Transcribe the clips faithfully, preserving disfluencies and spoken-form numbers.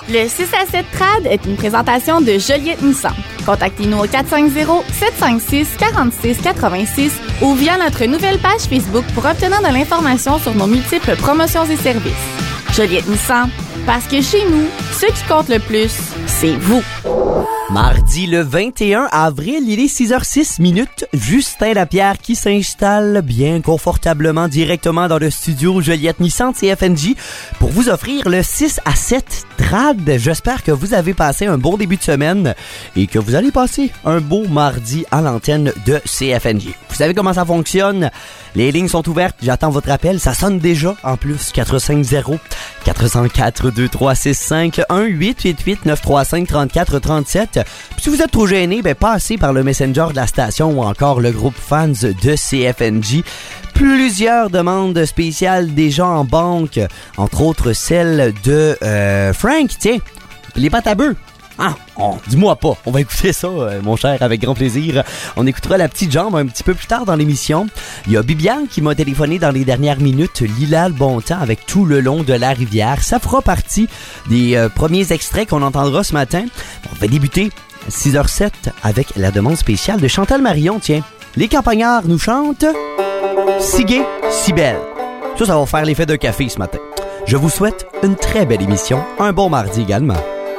Le six à sept Trad est une présentation de Joliette Nissan. Contactez-nous au quatre cinq zéro, sept cinq six, quatre six huit six ou via notre nouvelle page Facebook pour obtenir de l'information sur nos multiples promotions et services. Joliette Nissan, parce que chez nous, ce qui compte le plus, c'est vous. Mardi le vingt et un avril, il est six heures six minutes. Justin Lapierre qui s'installe bien confortablement directement dans le studio Joliette Nissan de C F N J pour vous offrir le six à sept Trad. J'espère que vous avez passé un bon début de semaine et que vous allez passer un beau mardi à l'antenne de C F N J. Vous savez comment ça fonctionne? Les lignes sont ouvertes, j'attends votre appel. Ça sonne déjà en plus. quatre cinq zéro, quatre zéro quatre, deux trois six cinq, un huit huit huit, neuf trois cinq, trente-quatre trente-sept. Puis si vous êtes trop gêné, ben passez par le Messenger de la station ou encore le groupe fans de C F N J. Plusieurs demandes spéciales déjà en banque, entre autres celle de euh, Frank, tiens, les pâtes à bœufs. Ah, oh, dis-moi pas. On va écouter ça, euh, mon cher, avec grand plaisir. On écoutera La Petite Jambe un petit peu plus tard dans l'émission. Il y a Bibiane qui m'a téléphoné dans les dernières minutes. Lila le bon temps avec Tout le long de la rivière. Ça fera partie des euh, premiers extraits qu'on entendra ce matin. On va débuter à six heures sept avec la demande spéciale de Chantal Marion. Tiens, les campagnards nous chantent Si gai, si belle. Ça, ça va faire l'effet d'un café ce matin. Je vous souhaite une très belle émission. Un bon mardi également.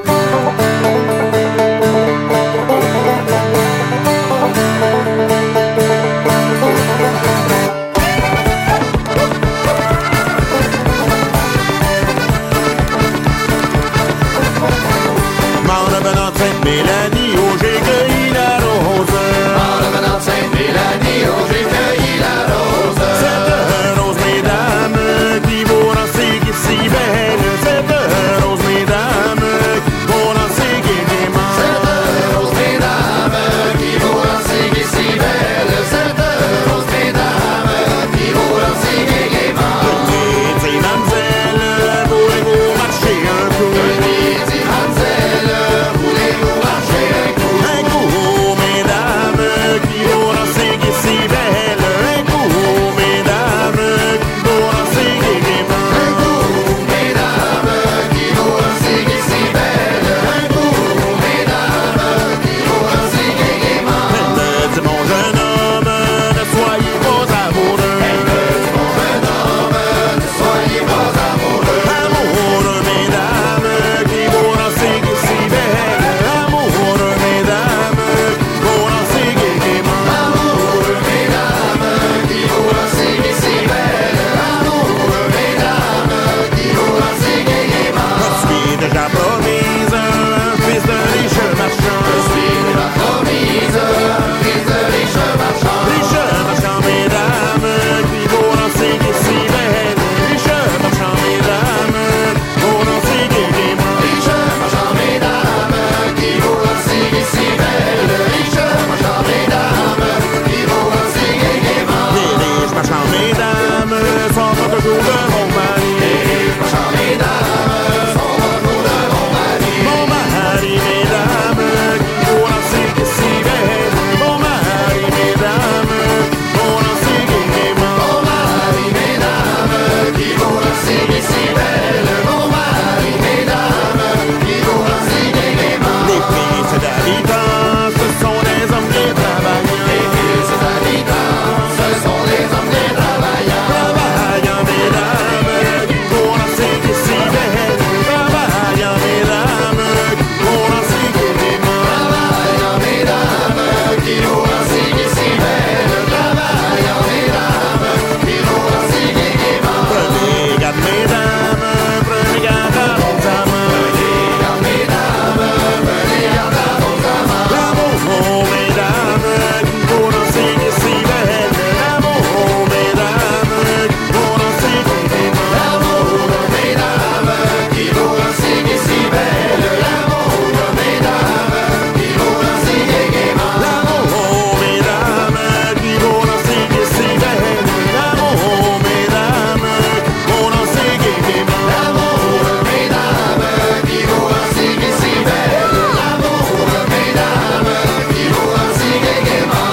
Mélanie, oh j'ai cueilli la rose. En revenant de Sainte-Mélanie, oh j'ai cueilli la rose. Cette rose, mesdames, qui vaut danser, qui est si belle. Cette rose, mesdames, qui vaut danser, qui est gaiement. Cette rose, mesdames, qui vaut danser, qui est si belle. Cette rose, mesdames, qui vaut danser, qui est gaiement. Petit mademoiselle, voulez-vous marcher un coup? Petit mademoiselle, voulez-vous marcher un coup? Un coup, mesdames, qui vont danser, qui est si belle. Un coup, mesdames, qui vont danser, qui est gaiement. Un coup, mesdames, qui vont danser, qui est si belle. Un coup, mesdames, qui vont danser, qui est gaiement. Elle me dit, mon jeune homme, ne soyez pas amoureux. Elle me dit, mon jeune homme, ne soyez pas amoureux. Amoureux, mesdames, qui vont danser, qui est si belle. Amoureux, mesdames, qui vont danser, qui est gaiement. Amoureux, mesdames, qui vont danser, qui est si belle. Amoureux, mesdames, qui vont danser, qui est gaiement. Je suis déjà promise, un fils de riche marchand. Je suis déjà promise, un fils de riche marchand. Riche marchand, mesdames, qui vont danser, qui est si belle. Riche marchand, mesdames, qui vont danser, qui est gaiement. Riche marchand, mesdames, qui vont danser, qui est si belle. Riche marchand, mesdames, qui vont danser, qui est gaiement. Les riches marchands, mesdames, sont pas toujours de mon mari. Les riches marchands, mesdames, sont pas toujours de mon mari. Mon mari, mesdames, qui vont danser, qui est si belle. Mon mari, mesdames, vont danser, qui est gaiement. Mon mari, mesdames, qui vont danser, qui est si belle. Mon mari, mesdames, qui vont danser, qui est gaiement. Les fils d'habitants, ce sont des hommes bien travaillants. Les fils d'habitants, ce sont des hommes bien travaillants. Travaillant, mesdames, qui vont danser, qui est si belle. Travaillant, mesdames, qui vont danser, qui est gaiement. Travaillant, mesdames, qui vont danser, qui est si belle. Travaillant, mesdames, qui vont danser, qui est gaiement. Prenez garde, mesdames, prenez garde à vos amants. Prenez garde, mesdames, prenez garde à vos amants. L'amour, mesdames, qui vont danser, qui est si belle. L'amour, mesdames, qui vont danser, qui est gaiement. L'amour, mesdames, qui vont danser, qui est si belle. L'amour, mesdames, qui vont danser, qui est gaiement. L'amour, mesdames, qui vont danser, qui est si belle. L'amour, mesdames, qui vont danser, qui est gaiement. L'amour, mesdames, qui vont danser, qui est si belle. L'amour, mesdames, qui vont danser, qui est gaiement.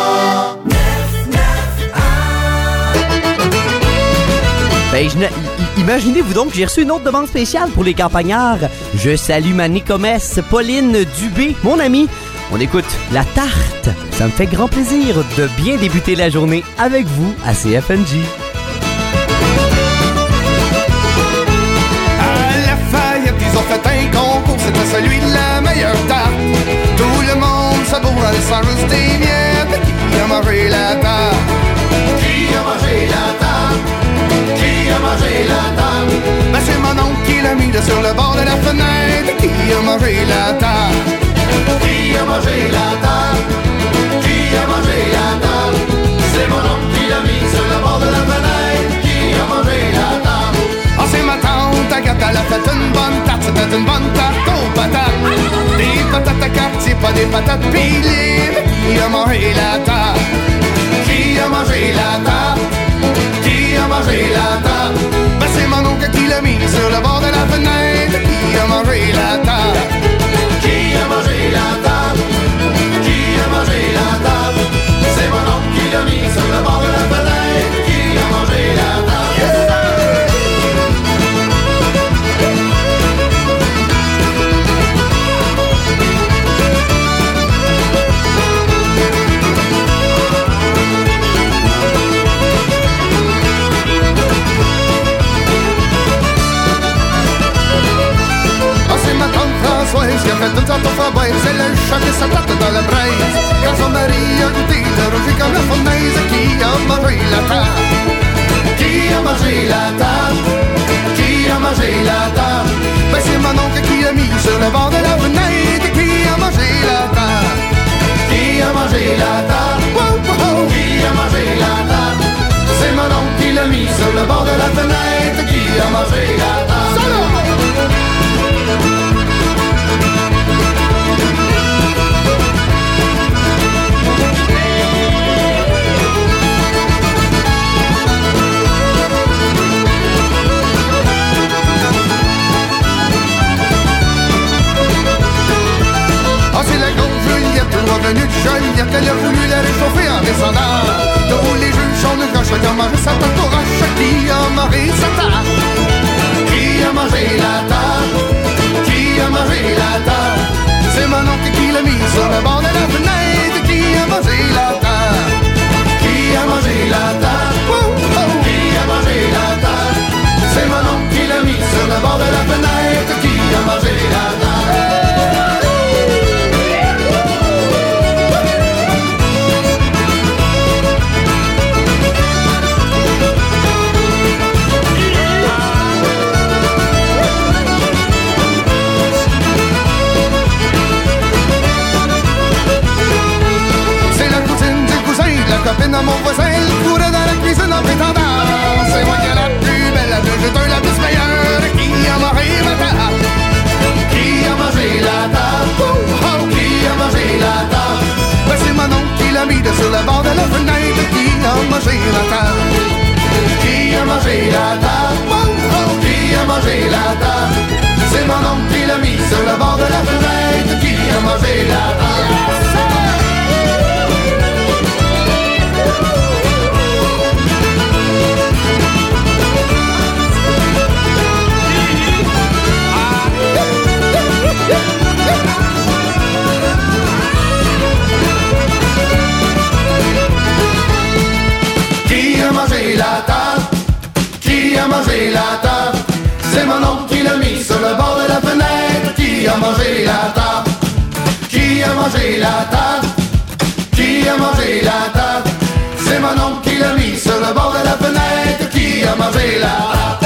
Ben, je ne- Imaginez-vous donc, j'ai reçu une autre demande spéciale pour les campagnards. Je salue ma Nicomesse, Pauline Dubé, mon amie. On écoute La Tarte. Ça me fait grand plaisir de bien débuter la journée avec vous à C F N J. À Lafayette, ils ont fait un concours, c'était celui de la meilleure tarte. Tout le monde se bourre en laissant juste des miettes. Qui a mangé la tarte? Qui a mangé la tarte? Qui a mangé la tarte? Ben c'est mon oncle qui l'a mis là sur le bord de la fenêtre. Qui a mangé la tarte? Qui a mangé la tarte? Qui a mangé la tarte? C'est mon oncle qui l'a mis sur le bord de la fenêtre. Qui a mangé la tarte? Ah, c'est ma tante Agathe, elle a fait une bonne tarte. C'était une bonne tarte aux patates. Des patates à quartier, pas des patates pilées. Qui a mangé la tarte? Qui a mangé la tarte? Qui a mangé la tarte? Ben c'est mon oncle qui l'a mis sur le bord de la fenêtre. Qui a mangé la tarte? Qui a mangé la tarte? Qui a mangé la tarte? C'est mon oncle qui l'a mis sur le bord de la fenêtre. Qui a mangé la tarte? Yeah! Françoise qui a fait une tarte au framboise. Elle a chanté sa tarte dans la braise. Quand son mari a goûté de rouge comme la fournaise. Qui a mangé la tarte? Qui a mangé la tarte? Qui a mangé la tarte? Ben c'est mon oncle qui l'a mis sur le bord de la fenêtre. Qui a mangé la tarte? Qui a mangé la tarte? Wow, wow. Qui a mangé la tarte? C'est mon oncle qui l'a mis sur le bord de la fenêtre. Qui a mangé la tarte? Solo! Ah, c'est la grande Juliette, revenue de Joliette. Elle a voulu la réchauffer en descendant. Tous les juges sont de gauche, qui a mangé sa tarte au roche. Qui a mangé sa tarte? Qui a mangé la tarte? Qui a mangé la tarte? C'est mon oncle qui l'a mis sur le bord de la fenêtre. Qui a mangé la tarte? Qui a mangé la tarte? Oh, oh. Qui a mangé la tarte? C'est mon oncle qui l'a mis sur le bord de la fenêtre. Qui a mangé la tarte? La copine de mon voisin, elle courait dans la cuisine en prétendant. C'est moi qui ai la plus belle, la plus jeteuse, la plus meilleure. Qui a mangé ma tarte? Qui a mangé la tarte? Oh, oh. Qui a mangé la tarte? Ben c'est mon oncle qui l'a mis de sur le bord de la fenêtre. Qui a mangé la tarte? Qui a mangé la tarte? Oh, oh. Qui a mangé la tarte? C'est mon oncle qui l'a mis sur le bord de la fenêtre. Qui a mangé la tarte? Qui a mangé la tarte? Qui a mangé la tarte? C'est mon oncle qui l'a mis sur le bord de la fenêtre. Qui a mangé la tarte? Qui a mangé la tarte? Qui a mangé la tarte? C'est mon oncle qui l'a mis sur le bord de la fenêtre. Qui a mangé la tarte?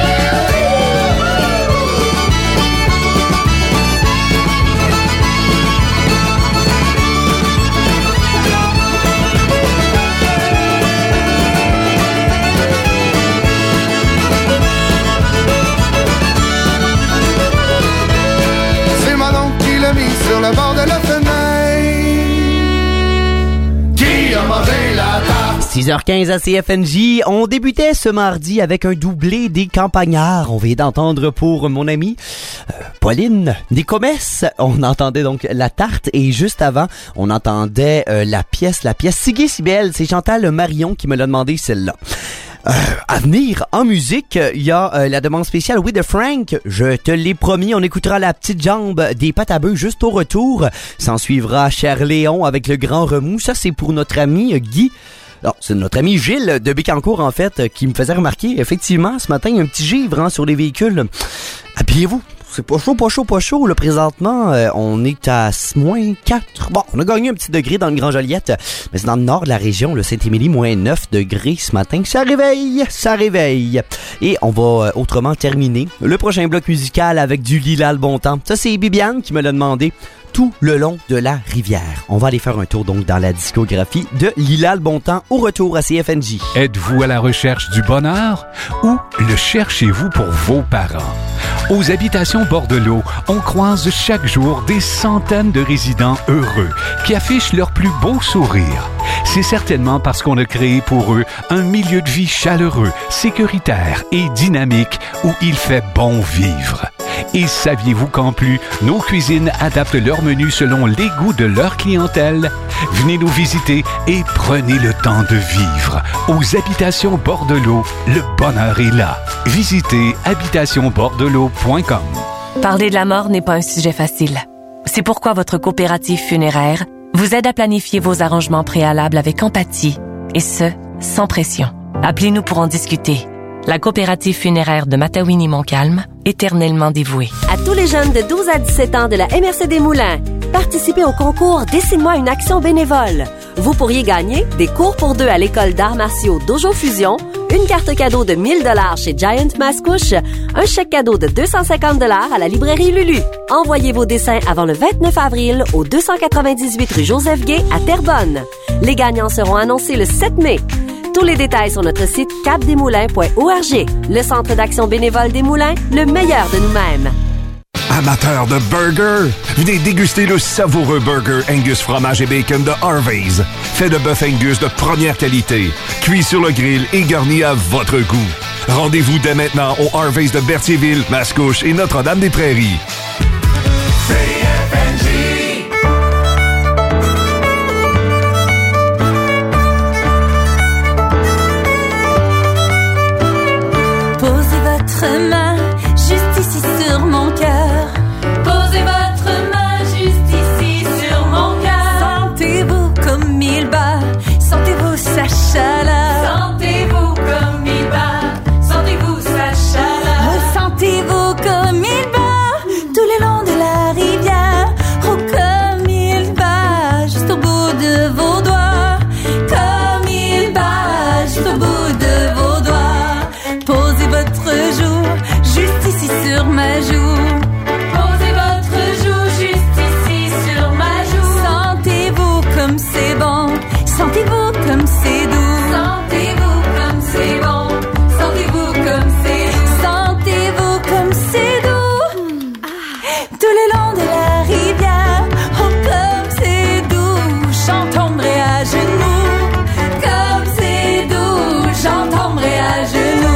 Sur le bord de la fenêtre. Qui a mangé la tarte? six heures quinze à C F N J. On débutait ce mardi avec un doublé des campagnards. On vient d'entendre pour mon amie euh, Pauline Nicomesse. On entendait donc La Tarte et juste avant, on entendait euh, la pièce, la pièce Sigé si belle. C'est Chantal Marion qui me l'a demandé celle-là. Euh, à venir en musique, il y a euh, la demande spéciale Oui de Frank. Je te l'ai promis, on écoutera la petite jambe des pâtes à bœufs juste au retour. S'en suivra Cher Léon avec le grand remous. Ça, c'est pour notre ami euh, Guy. Alors, c'est notre ami Gilles de Bécancour, en fait, euh, qui me faisait remarquer, effectivement, ce matin, il y a un petit givre hein, sur les véhicules. Habillez-vous. C'est pas chaud, pas chaud, pas chaud. Là, présentement, euh, on est à moins quatre. Bon, on a gagné un petit degré dans le Grand Joliette, mais c'est dans le nord de la région, le Saint-Émilie, moins neuf degrés ce matin. Ça réveille, ça réveille. Et on va euh, autrement terminer le prochain bloc musical avec du Lila le bon temps. Ça, c'est Bibiane qui me l'a demandé. Tout le long de la rivière. On va aller faire un tour donc dans la discographie de Lila le bon temps au retour à C F N J. Êtes-vous à la recherche du bonheur ou le cherchez-vous pour vos parents? Aux habitations Bordelot, on croise chaque jour des centaines de résidents heureux qui affichent leur plus beau sourire. C'est certainement parce qu'on a créé pour eux un milieu de vie chaleureux, sécuritaire et dynamique où il fait bon vivre. Et saviez-vous qu'en plus, nos cuisines adaptent leur menu selon les goûts de leur clientèle? Venez nous visiter et prenez le temps de vivre. Aux Habitations Bordelot, le bonheur est là. Visitez habitation bordelot point com. Parler de la mort n'est pas un sujet facile. C'est pourquoi votre coopérative funéraire vous aide à planifier vos arrangements préalables avec empathie, et ce, sans pression. Appelez-nous pour en discuter. La coopérative funéraire de Matawini-Montcalm, éternellement dévouée. À tous les jeunes de douze à dix-sept ans de la M R C des Moulins, participez au concours Dessine-moi une action bénévole. Vous pourriez gagner des cours pour deux à l'école d'arts martiaux Dojo Fusion, une carte cadeau de mille dollars chez Giant Mascouche, un chèque cadeau de deux cent cinquante dollars à la librairie Lulu. Envoyez vos dessins avant le vingt-neuf avril au deux cent quatre-vingt-dix-huit rue Joseph Gay à Terrebonne. Les gagnants seront annoncés le sept mai. Tous les détails sur notre site cap des moulins point org. Le Centre d'action bénévole des Moulins, le meilleur de nous-mêmes. Amateurs de burgers, venez déguster le savoureux burger Angus fromage et bacon de Harvey's. Fait de bœuf Angus de première qualité, cuit sur le grill et garni à votre goût. Rendez-vous dès maintenant au Harvey's de Berthierville, Mascouche et Notre-Dame-des-Prairies. C F N J. Main juste ici sur mon cœur. Posez votre main juste ici sur mon cœur. Sentez-vous comme il bat, sentez-vous sa chaleur. Sentez-vous comme il bat, sentez-vous sa chaleur. Ressentez-vous comme il bat tout le long de la rivière. Oh comme il bat juste au bout de vos doigts. Comme il bat juste au bout de vos doigts. Posez votre joue juste ici sur ma joue. Posez votre joue juste ici sur ma joue. Sentez-vous comme c'est bon, sentez-vous comme c'est doux. Sentez-vous comme c'est bon, sentez-vous comme c'est doux. Sentez-vous comme c'est doux. Tout le long de la rivière, oh comme c'est doux. J'en tomberai à genoux. Comme c'est doux, j'en tomberai à genoux.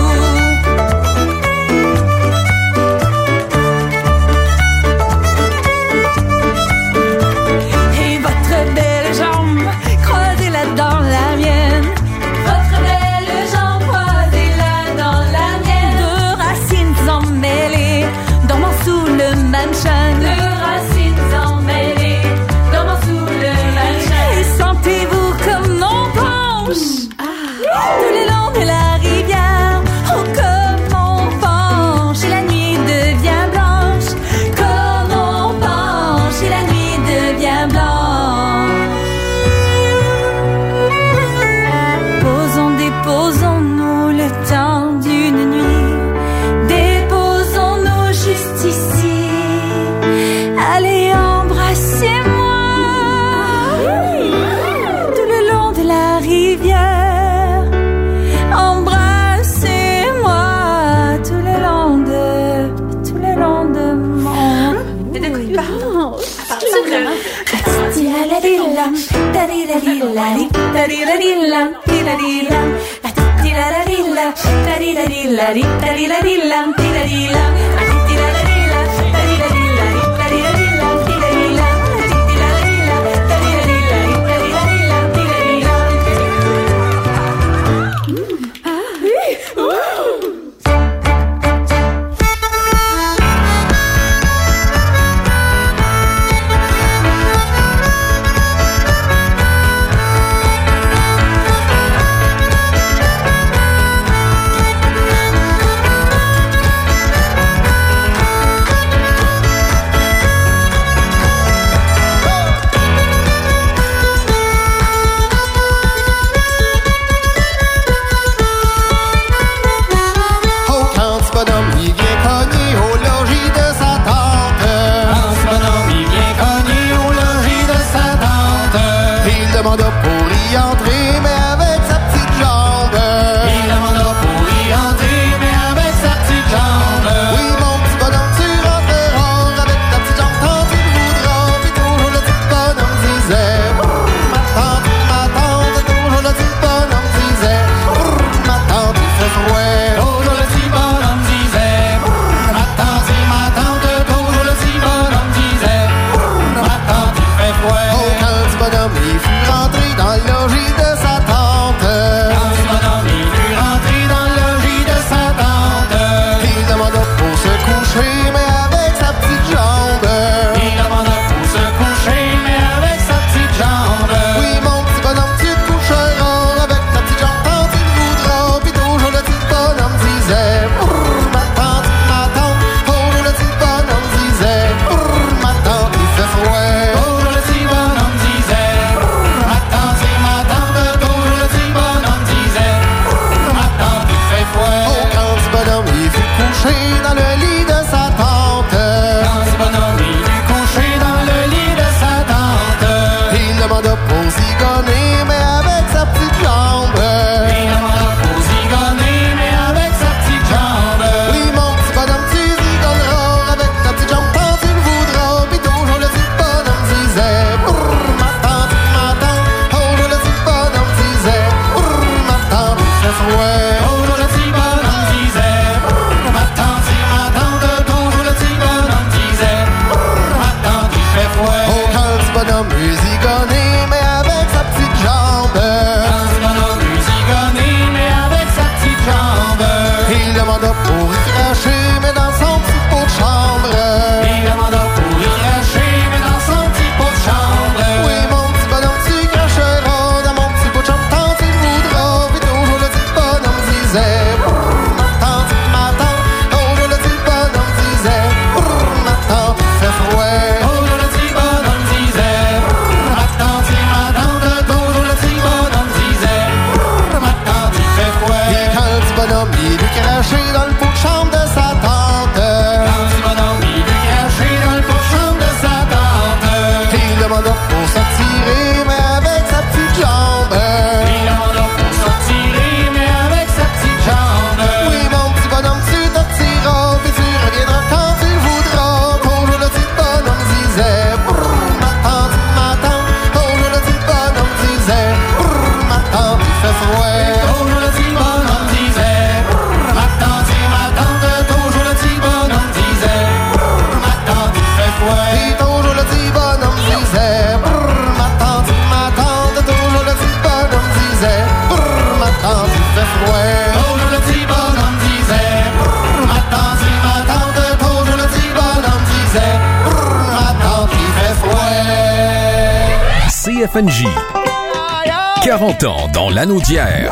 F N J. quarante ans dans l'anneau d'hier.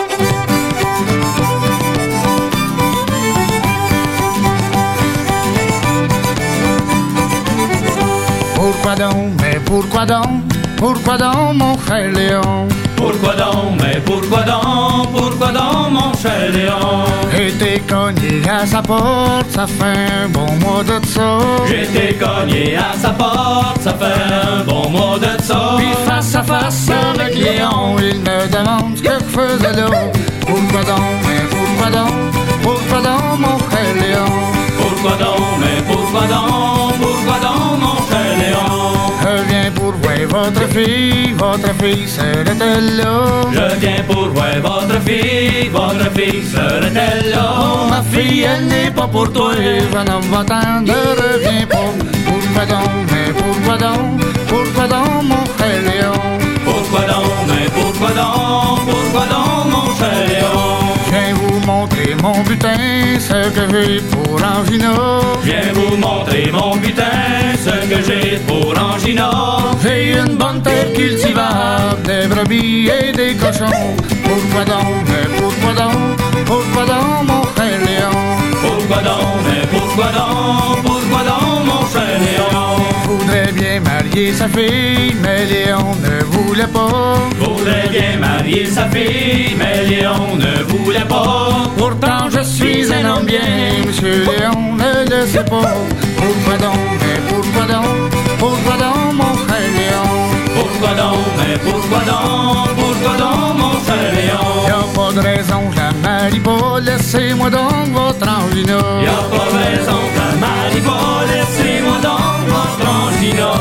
Pourquoi donc, mais pourquoi donc, pourquoi donc mon frère Léon? Pourquoi donc, mais pourquoi donc, pourquoi donc mon cher Léon? J'étais cogné à sa porte, ça fait un bon mois de ça. J'étais cogné à sa porte, ça fait un bon mois de ça. Puis face à face avec Léon, il me demande ce que je faisais là. Pourquoi donc, mais pourquoi donc, pourquoi donc mon frère Léon? Pourquoi donc, mais pourquoi donc, pourquoi donc mon cher Léon? Je viens pour voir votre fille, votre fille serait-elle là? Je viens pour voir votre fille, votre fille serait-elle là? Oh, ma fille, elle n'est pas pour toi, jeune homme va-t'en, ne reviens pas. Pourquoi donc, mais pourquoi donc, pourquoi donc mon frère Léon? Pourquoi donc, mais pourquoi donc, pourquoi donc mon cher Léon? Je viens vous montrer mon butin, ce que j'ai pour Angina. Je viens vous montrer mon butin, ce que j'ai pour Angina. J'ai une bonne terre cultivable, des brebis et des cochons. Pourquoi donc, mais pourquoi donc, pourquoi donc mon frère Léon? Pourquoi donc, mais pourquoi donc, pourquoi donc mon cher Léon? Voudrais bien marier sa fille, mais Léon ne voulait pas. Voudrais bien marier sa fille, mais Léon ne voulait pas. Pourtant je suis un homme bien, monsieur Léon ne le sait pas. Pourquoi donc, mais pourquoi donc, pourquoi donc mon frère Léon? Pourquoi donc, mais pourquoi donc, pourquoi donc mon cher Léon? Y'a pas de raison, je la marie pas, laissez-moi donc votre Angina. Y'a pas de raison, je la marie pas, laissez-moi donc votre Angina.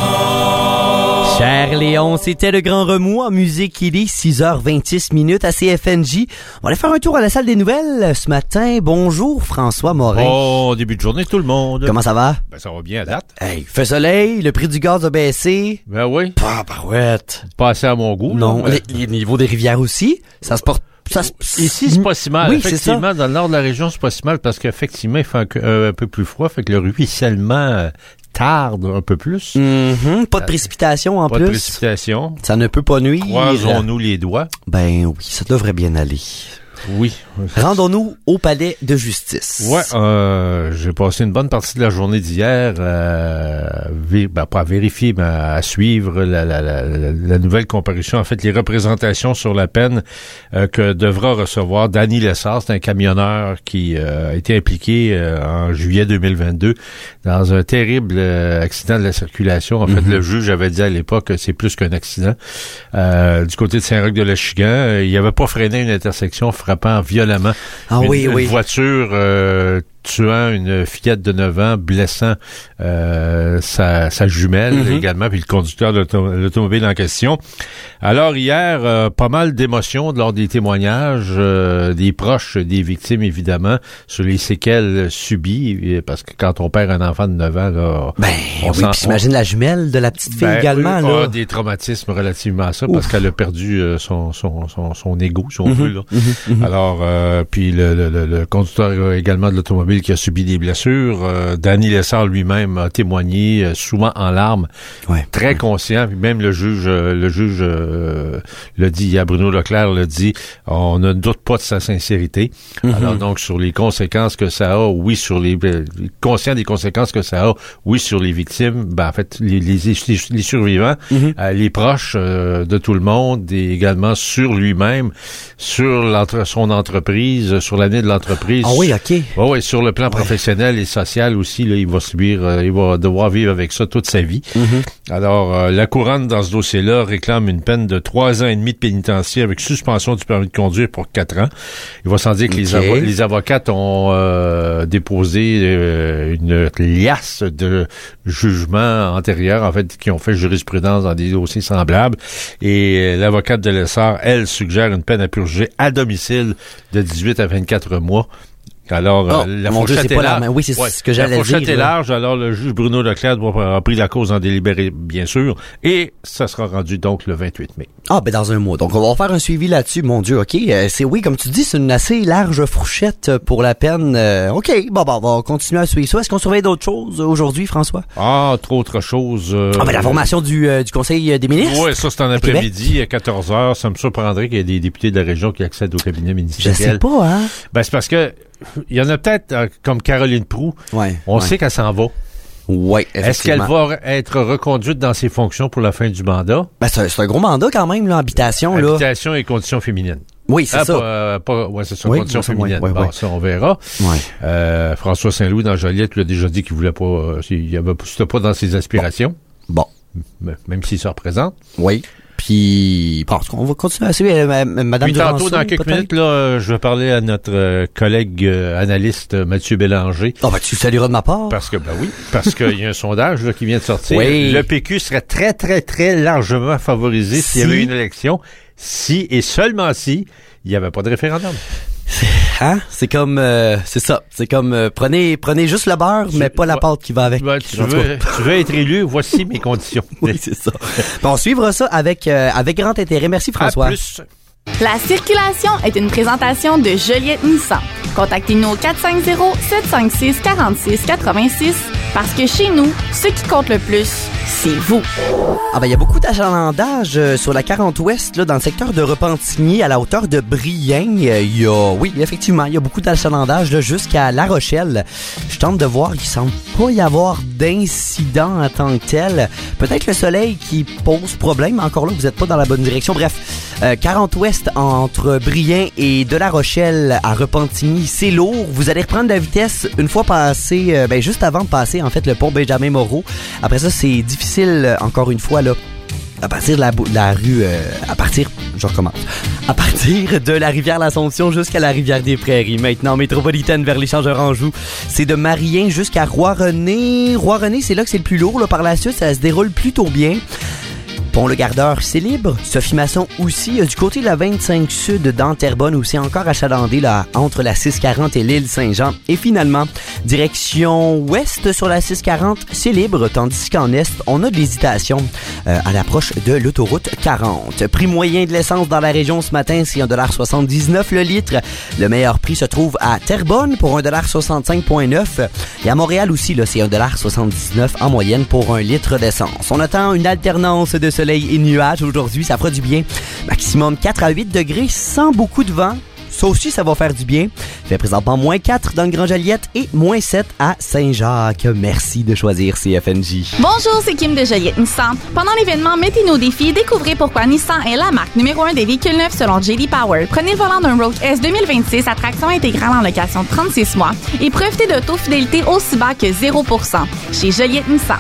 Cher Léon, c'était le grand remous en musique. Il est six heures vingt-six minutes à C F N J. On va aller faire un tour à la salle des nouvelles ce matin. Bonjour François Morin. Bon début de journée tout le monde. Comment ça va? Ben ça va bien à date. Hey, fait soleil, le prix du gaz a baissé. Ben oui. Ah, barouette. Pas assez à mon goût. Non, là, les, les niveaux des rivières aussi, ça se porte. Ça se... Ici, c'est pas si mal. Oui, effectivement, dans le nord de la région, c'est pas si mal parce qu'effectivement, il fait un, euh, un peu plus froid, fait que le ruissellement euh, tarde un peu plus. Mm-hmm, pas de précipitation en pas plus. Pas de précipitation. Ça ne peut pas nuire. Croisons-nous les doigts. Ben oui, ça devrait bien aller. Oui. Rendons-nous au palais de justice. Ouais, euh, j'ai passé une bonne partie de la journée d'hier, euh, vé- ben, pas à vérifier, mais à suivre la, la, la, la nouvelle comparution, en fait, les représentations sur la peine euh, que devra recevoir Danny Lessard. C'est un camionneur qui euh, a été impliqué euh, en juillet deux mille vingt-deux dans un terrible euh, accident de la circulation. En fait, Mm-hmm. le juge avait dit à l'époque que c'est plus qu'un accident. Euh, du côté de Saint-Roch-de-L'Achigan, euh, il n'avait pas freiné une intersection frappant violemment ah, une, oui, une oui. voiture euh, tuant une fillette de neuf ans, blessant euh, sa, sa jumelle Mm-hmm. également, puis le conducteur de l'auto- l'automobile en question. Alors hier, euh, pas mal d'émotions lors des témoignages euh, des proches des victimes, évidemment, sur les séquelles subies, parce que quand on perd un enfant de neuf ans, là, ben on oui, puis j'imagine la jumelle de la petite fille ben, également. a là. des traumatismes relativement à ça, Ouf. parce qu'elle a perdu euh, son, son, son, son ego, si on Mm-hmm. veut. Là. Mm-hmm. Mm-hmm. Alors, euh, puis le, le, le, le conducteur également de l'automobile qui a subi des blessures. Euh, Danny Lessard lui-même a témoigné, euh, souvent en larmes, ouais. très conscient. Puis même le juge, euh, le juge euh, l'a dit, hier, Bruno Leclerc l'a dit, on ne doute pas de sa sincérité. Mm-hmm. Alors donc sur les conséquences que ça a, oui, sur les euh, conscient des conséquences que ça a, oui, sur les victimes, ben en fait les les, les, les survivants, Mm-hmm. euh, les proches euh, de tout le monde, et également sur lui-même, sur l'entre son entreprise, sur l'année de l'entreprise. Ah oui, ok. Oh, oui, sur le plan ouais. professionnel et social aussi, là, il va subir, euh, il va devoir vivre avec ça toute sa vie. Mm-hmm. Alors, euh, la couronne dans ce dossier-là réclame une peine de trois ans et demi de pénitencier avec suspension du permis de conduire pour quatre ans. Il va sans dire que okay. les, avo- les avocates ont euh, déposé euh, une liasse de jugements antérieurs, en fait, qui ont fait jurisprudence dans des dossiers semblables. Et euh, l'avocate de Lessard, elle, suggère une peine à purger à domicile de dix-huit à vingt-quatre mois. Alors, oh, euh, la mon Dieu, fourchette c'est est pas la large. main. Oui, c'est ouais. ce que j'allais dire. La fourchette dire, est là. large, alors le juge Bruno Leclerc doit avoir pris la cause en délibéré, bien sûr, et ça sera rendu donc le vingt-huit mai. Ah, ben dans un mois. Donc, on va faire un suivi là-dessus, mon Dieu, OK. Euh, c'est oui, comme tu dis, c'est une assez large fourchette pour la peine. Euh, OK, bon, bon, on va continuer à suivre ça. Est-ce qu'on surveille d'autres choses aujourd'hui, François? Ah, trop autre chose. Euh, ah, ben la formation du, euh, du Conseil des ministres? Oui, ça, c'est en après-midi, à quatorze heures. Ça me surprendrait qu'il y ait des députés de la région qui accèdent au cabinet ministériel. Je sais pas, hein? Ben, c'est parce que il y en a peut-être, euh, comme Caroline Proulx, ouais, on ouais. sait qu'elle s'en va. Oui, Est-ce qu'elle va être reconduite dans ses fonctions pour la fin du mandat? Ben, c'est un, c'est un gros mandat quand même, là, habitation. Habitation là. et conditions féminines. Oui, c'est ah, ça. Pas, euh, pas, ouais, c'est ça, oui, conditions ça, féminines. Oui, oui, bon, oui. ça, on verra. Ouais. Euh, François Saint-Louis, dans Joliette, lui a déjà dit qu'il voulait pas, euh, il y avait, c'était pas dans ses aspirations. Bon. bon. Même s'il se représente. Oui. Puis, bon, on va continuer à suivre euh, Madame Puis tantôt, dans quelques peut-être? minutes, là, je vais parler à notre euh, collègue euh, analyste Mathieu Bélanger. Ah, oh, ben, tu le salueras de ma part. Parce que, ben oui, parce qu'il y a un sondage là, qui vient de sortir. Oui. Le P Q serait très, très, très largement favorisé si... s'il y avait une élection, si et seulement si il n'y avait pas de référendum. Hein? C'est comme, euh, c'est ça. C'est comme, euh, prenez, prenez juste le beurre, tu, mais pas la pâte qui va avec. Ben, tu, veux, tu veux être élu, voici mes conditions. Oui, c'est ça. Bon, on suivra ça avec, euh, avec grand intérêt. Merci, François. À plus. La circulation est une présentation de Joliette Nissan. Contactez-nous au quatre cinq zéro, sept cinq six, quatre six quatre six parce que chez nous, ce qui compte le plus, c'est vous. Ah ben il y a beaucoup d'achalandage euh, sur la quarante ouest là dans le secteur de Repentigny à la hauteur de Briens. Il y a oui, effectivement, il y a beaucoup d'achalandage là jusqu'à La Rochelle. Je tente de voir, il semble pas y avoir d'incident en tant que tel. Peut-être le soleil qui pose problème, mais encore là vous êtes pas dans la bonne direction. Bref, euh, quarante ouest entre Briens et de La Rochelle à Repentigny, c'est lourd. Vous allez reprendre la vitesse une fois passé euh, ben juste avant de passer en fait le pont Benjamin Moreau. Après ça, c'est difficile encore une fois là à partir de la, de la rue euh, à partir je recommence à partir de la rivière l'Assomption jusqu'à la rivière des Prairies. Maintenant métropolitaine vers l'échangeur Anjou, c'est de Marien jusqu'à Roi-René. Roi-René, c'est là que c'est le plus lourd là. Par la suite, ça se déroule plutôt bien. Pont Le Gardeur, c'est libre. Sophie Masson aussi. Du côté de la vingt-cinq Sud dans Terrebonne aussi encore achalandé là, entre la six quarante et l'île Saint-Jean. Et finalement, direction ouest sur la six quarante, c'est libre. Tandis qu'en est, on a de l'hésitation euh, à l'approche de l'autoroute quarante. Prix moyen de l'essence dans la région ce matin, c'est un dollar soixante-dix-neuf le litre. Le meilleur prix se trouve à Terrebonne pour un dollar soixante-cinq virgule neuf. Et à Montréal aussi, là, c'est un dollar soixante-dix-neuf en moyenne pour un litre d'essence. On attend une alternance de soleil et nuages aujourd'hui, ça fera du bien. Maximum quatre à huit degrés sans beaucoup de vent. Ça aussi, ça va faire du bien. Il fait présentement moins quatre dans le Grand Joliette et moins sept à Saint-Jacques. Merci de choisir C F N J. Bonjour, c'est Kim de Joliette Nissan. Pendant l'événement Mettez-nous au défi, découvrez pourquoi Nissan est la marque numéro un des véhicules neufs selon J D Power. Prenez le volant d'un Rogue S deux mille vingt-six à traction intégrale en location de trente-six mois et profitez de taux fidélité aussi bas que zéro pour cent chez Joliette Nissan.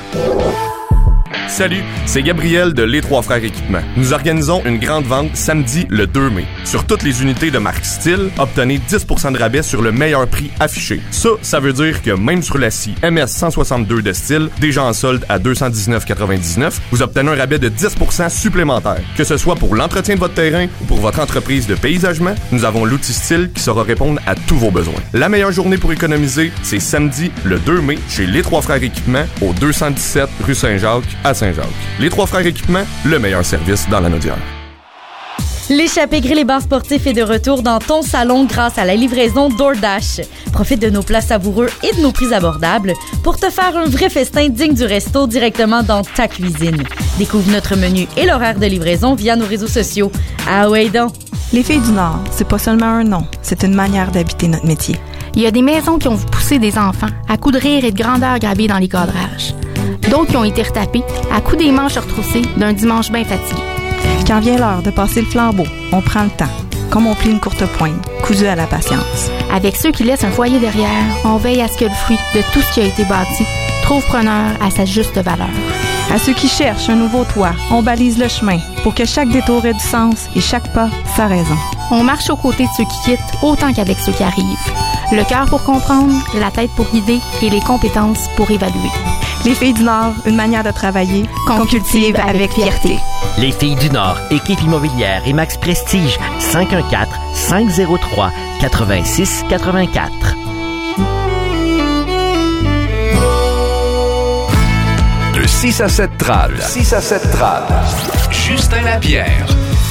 Salut, c'est Gabriel de Les Trois Frères Équipements. Nous organisons une grande vente samedi le deux mai. Sur toutes les unités de marque Style, obtenez dix pour cent de rabais sur le meilleur prix affiché. Ça, ça veut dire que même sur la scie M S cent soixante-deux de Style, déjà en solde à deux cent dix-neuf quatre-vingt-dix-neuf, vous obtenez un rabais de dix pour cent supplémentaire. Que ce soit pour l'entretien de votre terrain ou pour votre entreprise de paysagement, nous avons l'outil Style qui saura répondre à tous vos besoins. La meilleure journée pour économiser, c'est samedi le deux mai chez Les Trois Frères Équipements au deux cent dix-sept rue Saint-Jacques à Saint-Jacques. Les Trois Frères Équipements, le meilleur service dans la Naudière. L'échappée grill et bar sportif est de retour dans ton salon grâce à la livraison DoorDash. Profite de nos plats savoureux et de nos prix abordables pour te faire un vrai festin digne du resto directement dans ta cuisine. Découvre notre menu et l'horaire de livraison via nos réseaux sociaux. Ah ouais donc! Les Filles du Nord, c'est pas seulement un nom, c'est une manière d'habiter notre métier. Il y a des maisons qui ont poussé des enfants à coups de rire et de grandeur gravés dans les cadrages. D'autres qui ont été retapés à coups des manches retroussées d'un dimanche bien fatigué. Quand vient l'heure de passer le flambeau, on prend le temps, comme on plie une courte pointe, cousu à la patience. Avec ceux qui laissent un foyer derrière, on veille à ce que le fruit de tout ce qui a été bâti trouve preneur à sa juste valeur. À ceux qui cherchent un nouveau toit, on balise le chemin pour que chaque détour ait du sens et chaque pas sa raison. On marche aux côtés de ceux qui quittent autant qu'avec ceux qui arrivent. Le cœur pour comprendre, la tête pour guider et les compétences pour évaluer. Les Filles du Nord, une manière de travailler qu'on cultive avec fierté. Les Filles du Nord, équipe immobilière et Max Prestige, cinq un quatre, cinq zéro trois, huit six huit quatre. six à sept trad. six à sept trad. Justin Lapierre.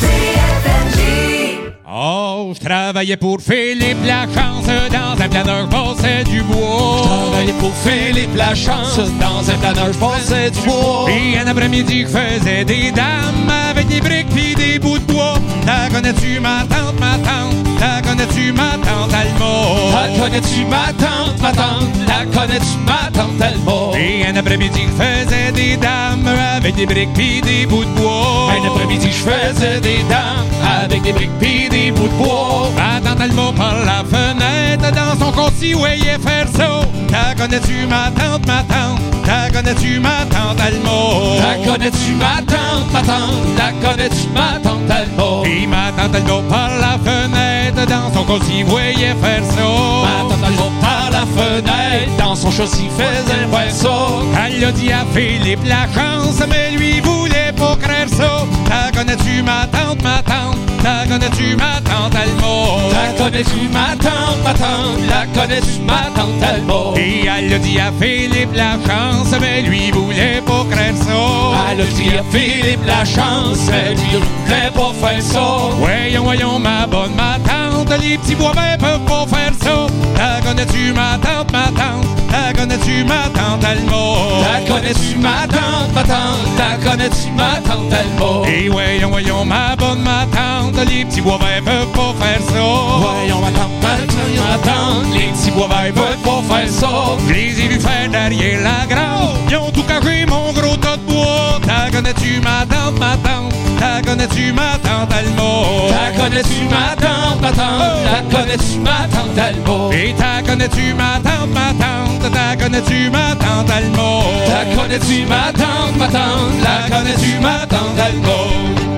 Oh, je travaillais pour Philippe Lachance dans un planeur, je passais du bois. Je travaillais pour Philippe Lachance dans un planeur, je passais du bois. Et un après-midi, je faisais des dames avec des briques pis des bouts de bois. La connais-tu ma tante, ma tante? La connais-tu ma tante Alma? La connais-tu ma tante, ma tante? La connais-tu ma tante Alma? Et un après-midi, je faisais des dames avec des briques pis des bouts de bois. Un après-midi, je faisais des dames avec des briques pis des bouts de bois. Ma tante Alma par la fenêtre dans son concis voyait faire ça. La connais-tu ma tante, ma tante? La connais-tu ma tante Alma? La connais-tu ma tante, ma tante? La connais-tu ma tante Alma? Et ma tante Alma par la fenêtre dans son concis voyait faire ça. Ma tante Alma par la fenêtre dans son chaussy faisait faire ça. Elle a dit à Philippe Lachance, mais lui voulait pas craire ça. La connais-tu ma tante, ma tante? La connais-tu ma tante Alma? La connais-tu ma tante, ma tante? La connais-tu ma tante Alma? Et elle a dit à Philippe Lachance, mais lui voulait pas craire ça. Elle a dit à Philippe Lachance, mais lui voulait pas faire ça. Voyons, voyons ma bonne ma tante, les petits bois verts peuvent pas faire ça. La connais-tu ma tante, ma tante? La connais-tu ma tante Alma? La connais-tu ma tante, ma tante? La connais-tu ma tante Alma? Et voyons, voyons ma bonne ma tante, les petits bois verts peuvent pas faire ça. Voyons ma tante, ma tante, les petits bois verts peuvent pas faire ça. Je les ai vus faire derrière la grande, ils ont tout caché mon gros tas de bois. La connais-tu ma tante, ma tante? La connais-tu ma tante Alma? La connais-tu ma tante, ma tante? La connais-tu ma tante Alma? Et ta connais-tu ma tante, ma tante? La connais-tu ma tante Alma? La connais-tu ma tante, ma tante? La connais-tu ma tante Alma?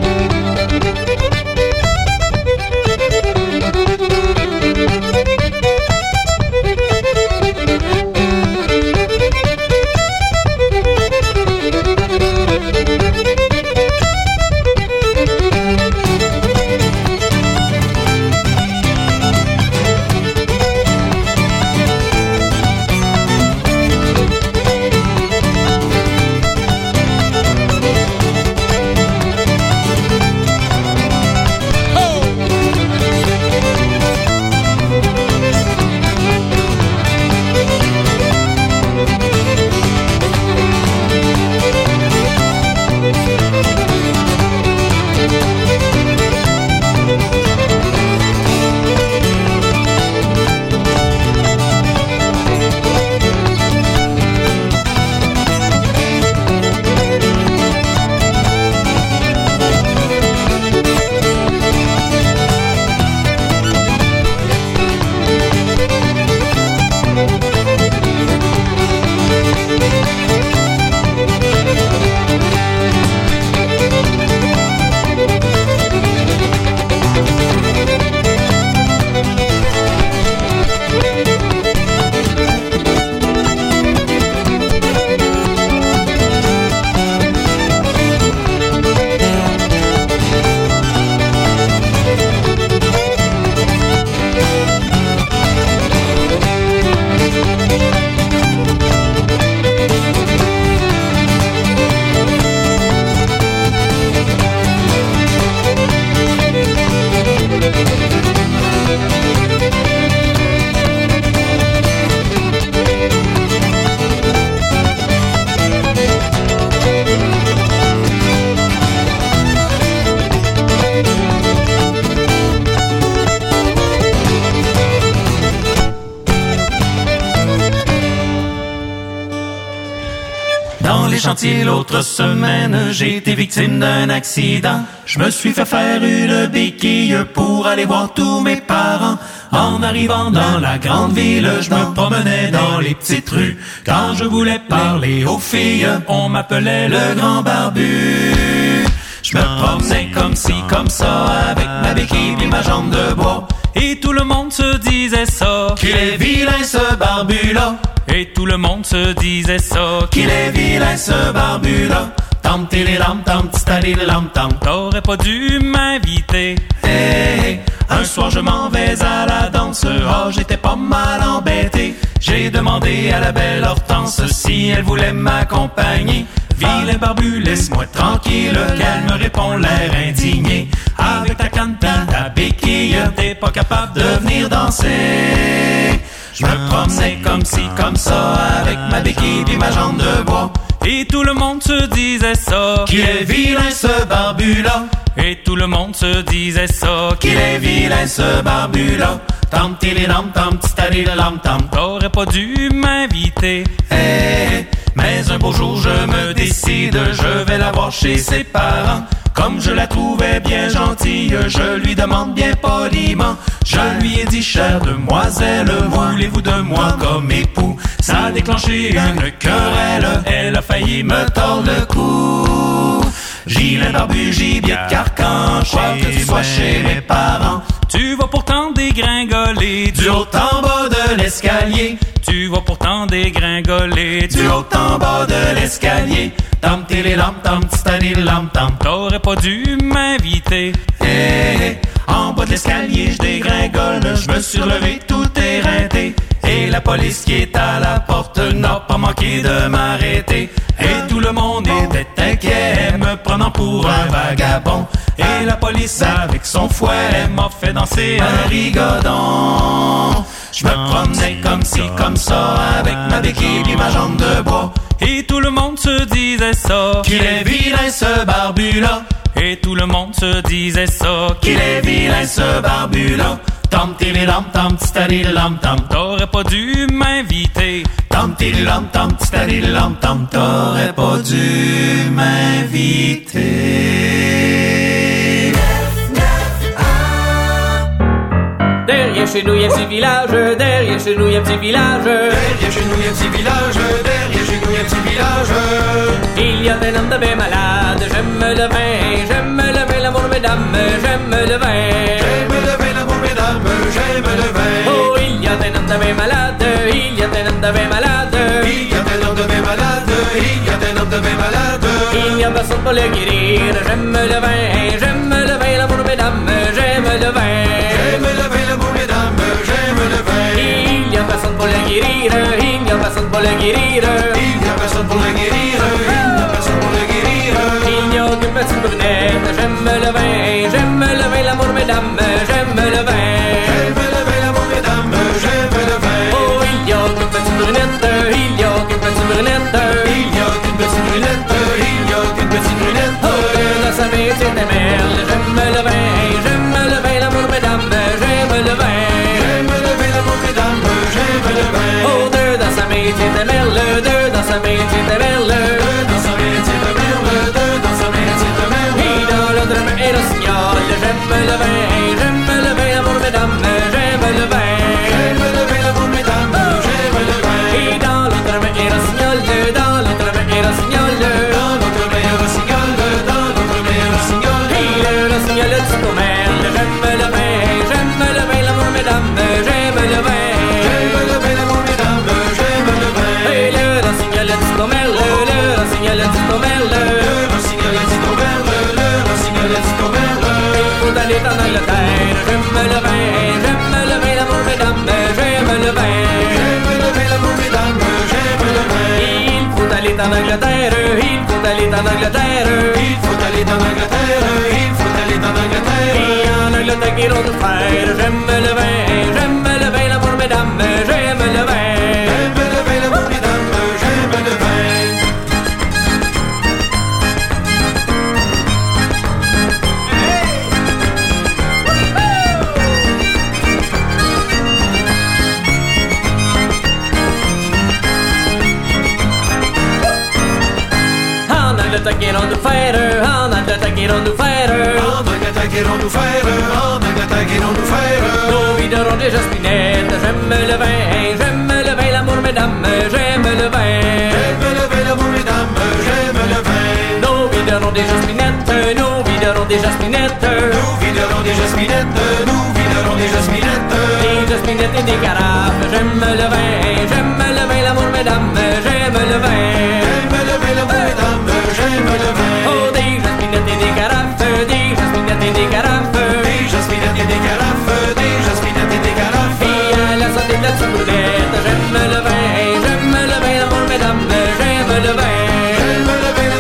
Chantier l'autre semaine, j'ai été victime d'un accident. Je me suis fait faire une béquille pour aller voir tous mes parents. En arrivant dans la grande ville, je me promenais dans les petites rues. Quand je voulais parler aux filles, on m'appelait le grand barbu. Je me promenais comme ci, comme ça, avec ma béquille et ma jambe de bois. Et tout le monde se disait ça, qu'il est vilain ce barbu-là. Et tout le monde se disait ça, qu'il est vilain ce barbu-là. Tam tililam tam tstalilam tam. T'aurais pas dû m'inviter. Hey, hey, un soir je m'en vais à la danse. Oh, j'étais pas mal embêté. J'ai demandé à la belle Hortense si elle voulait m'accompagner. Vilain barbu, laisse-moi tranquille, qu'elle me répond l'air indigné. Avec ta canne pis ta béquille, t'es pas capable de venir danser. Je me promenais comme ci, comme ça, avec ma béquille pis ma jambe de bois. Et tout le monde se disait ça, qu'il est vilain ce barbu-là. Et tout le monde se disait ça, qu'il est vilain ce barbu-là. Tam tili lam tam titali lam tam. T'aurais pas dû m'inviter. Hey, mais un beau jour je me décide, je vais la voir chez ses parents. Comme je la trouvais bien gentille, je lui demande bien poliment. Je lui ai dit, chère demoiselle, voulez-vous de moi comme époux? Ça a déclenché une querelle, elle a failli me tordre le cou. Gilet barbu, gibier de carcan, je crois que tu sois chez mes parents. Tu vas pourtant dégringoler du haut en bas de l'escalier. Tu vas pourtant dégringoler du haut en bas de l'escalier. Tam tili lam tam titali lam tam. T'aurais pas dû m'inviter. Hey, hey. En bas de l'escalier, je dégringole, je me suis relevé tout éreinté. Et la police qui est à la porte n'a pas manqué de m'arrêter. Et tout le monde était inquiet, me prenant pour un vagabond. Et la police avec son fouet m'a fait danser un rigodon. Je me promenais comme ci, comme ça, avec ma béquille et ma jambe de bois. Et tout le monde se disait ça, qu'il est vilain ce barbu-là. Et tout le monde se disait ça, qu'il est vilain ce barbu-là. Tam tili lam tam titali lam tam. T'aurais pas dû m'inviter. Tam tili lam tam titali lam tam. T'aurais pas dû m'inviter. Derrière chez nous y'a un petit village, derrière chez nous y'a un petit village. Derrière chez nous y'a un petit village, derrière chez nous y'a un petit village. Il y a un homme de bien malade, j'aime le vin, j'aime le vin, l'amour mesdames, j'aime le vin. J'aime le vin, l'amour mesdames, j'aime le vin. Oh, il y a un homme de bien malade, il y a un homme de bien malade. Il y a un homme de bien malade, il y a un homme de bien malade. Il n'y a personne pour le guérir, j'aime le vin, j'aime le vin, l'amour mesdames, j'aime le vin. J'aime le vin, l'amour mesdames, j'aime le vin. Il n'y a personne pour le guérir, il n'y a personne pour le guérir. Il n'y a personne pour le guérir, il n'y a personne pour le guérir. Il n'y a aucune petite brunette, j'aime le vin, j'aime le vin, l'amour mesdames, j'aime le vin. J'aime le vin, l'amour mesdames, j'aime le vin. Oh, il n'y a aucune petite brunette, il n'y a aucune petite brunette. Il n'y a aucune petite brunette, il n'y a aucune petite brunette. Oh, dans sa vie c'est des merles, j'aime le vin, j'aime le vin, l'amour mesdames, j'aime le vin. J'aime le vin, l'amour mesdames, j'aime le vin. Oh, deux dans sa vie c'est des merles, deux dans sa vie c'est des merles. Deux dans sa vie c'est des merles, deux dans sa vie c'est des merles. Et dans l'autre main est le signal, j'aime le vin, j'aime le vin, l'amour mesdames, j'aime le vin. J'aime le vin, l'amour mesdames, j'aime le vin. Et dans l'autre main est le signal, dans l'autre main est le signal. Dans l'autre main est le signal, dans l'autre main est le signal. Et le signal du commerce, j'aime le vin, j'aime le vin, l'amour mesdames, j'aime le vin. J'aime le vin, l'amour mesdames, j'aime le vin. Et le signal du commerce, le signal du commerce, le signal du commerce, le signal du commerce. Il faut aller en Angleterre, j'aime le vin, j'aime le vin, l'amour mesdames, j'aime le vin. J'aime le vin, l'amour mesdames, j'aime le vin. Il faut aller en Angleterre, il faut aller en Angleterre, il faut aller en Angleterre, il faut aller en Angleterre. Et en Angleterre qu'ils vont nous faire, j'aime le vin, j'aime le vin, l'amour mesdames, j'aime le vin. J'aime le vin, l'amour mesdames, j'aime le vin. En Angleterre qu'ils vont nous faire, en Angleterre qu'ils vont nous faire, en Angleterre qu'ils vont nous faire, en Angleterre qu'ils vont nous faire. Nos vies de ronde et jaspinette, j'aime le vin, j'aime le vin, l'amour mesdames, j'aime le vin. J'aime le vin, l'amour mesdames, j'aime le vin. Nos vies de ronde et jaspinette, nos vies de ronde et jaspinette, nos vies de ronde et jaspinette, nos vies de ronde et jaspinette. Des jaspinettes et des carafes, j'aime le vin, j'aime le vin, l'amour mesdames, j'aime le vin. J'aime le vin, l'amour mesdames, j'aime le vin. Oh, des jaspinettes et des carafes, des jaspinettes et des carafes, des jaspinettes et des carafes, des jaspinettes et des carafes. Et à la santé de la petite brunette, j'aime le vin, j'aime le vin, l'amour mesdames, j'aime le vin. J'aime le vin,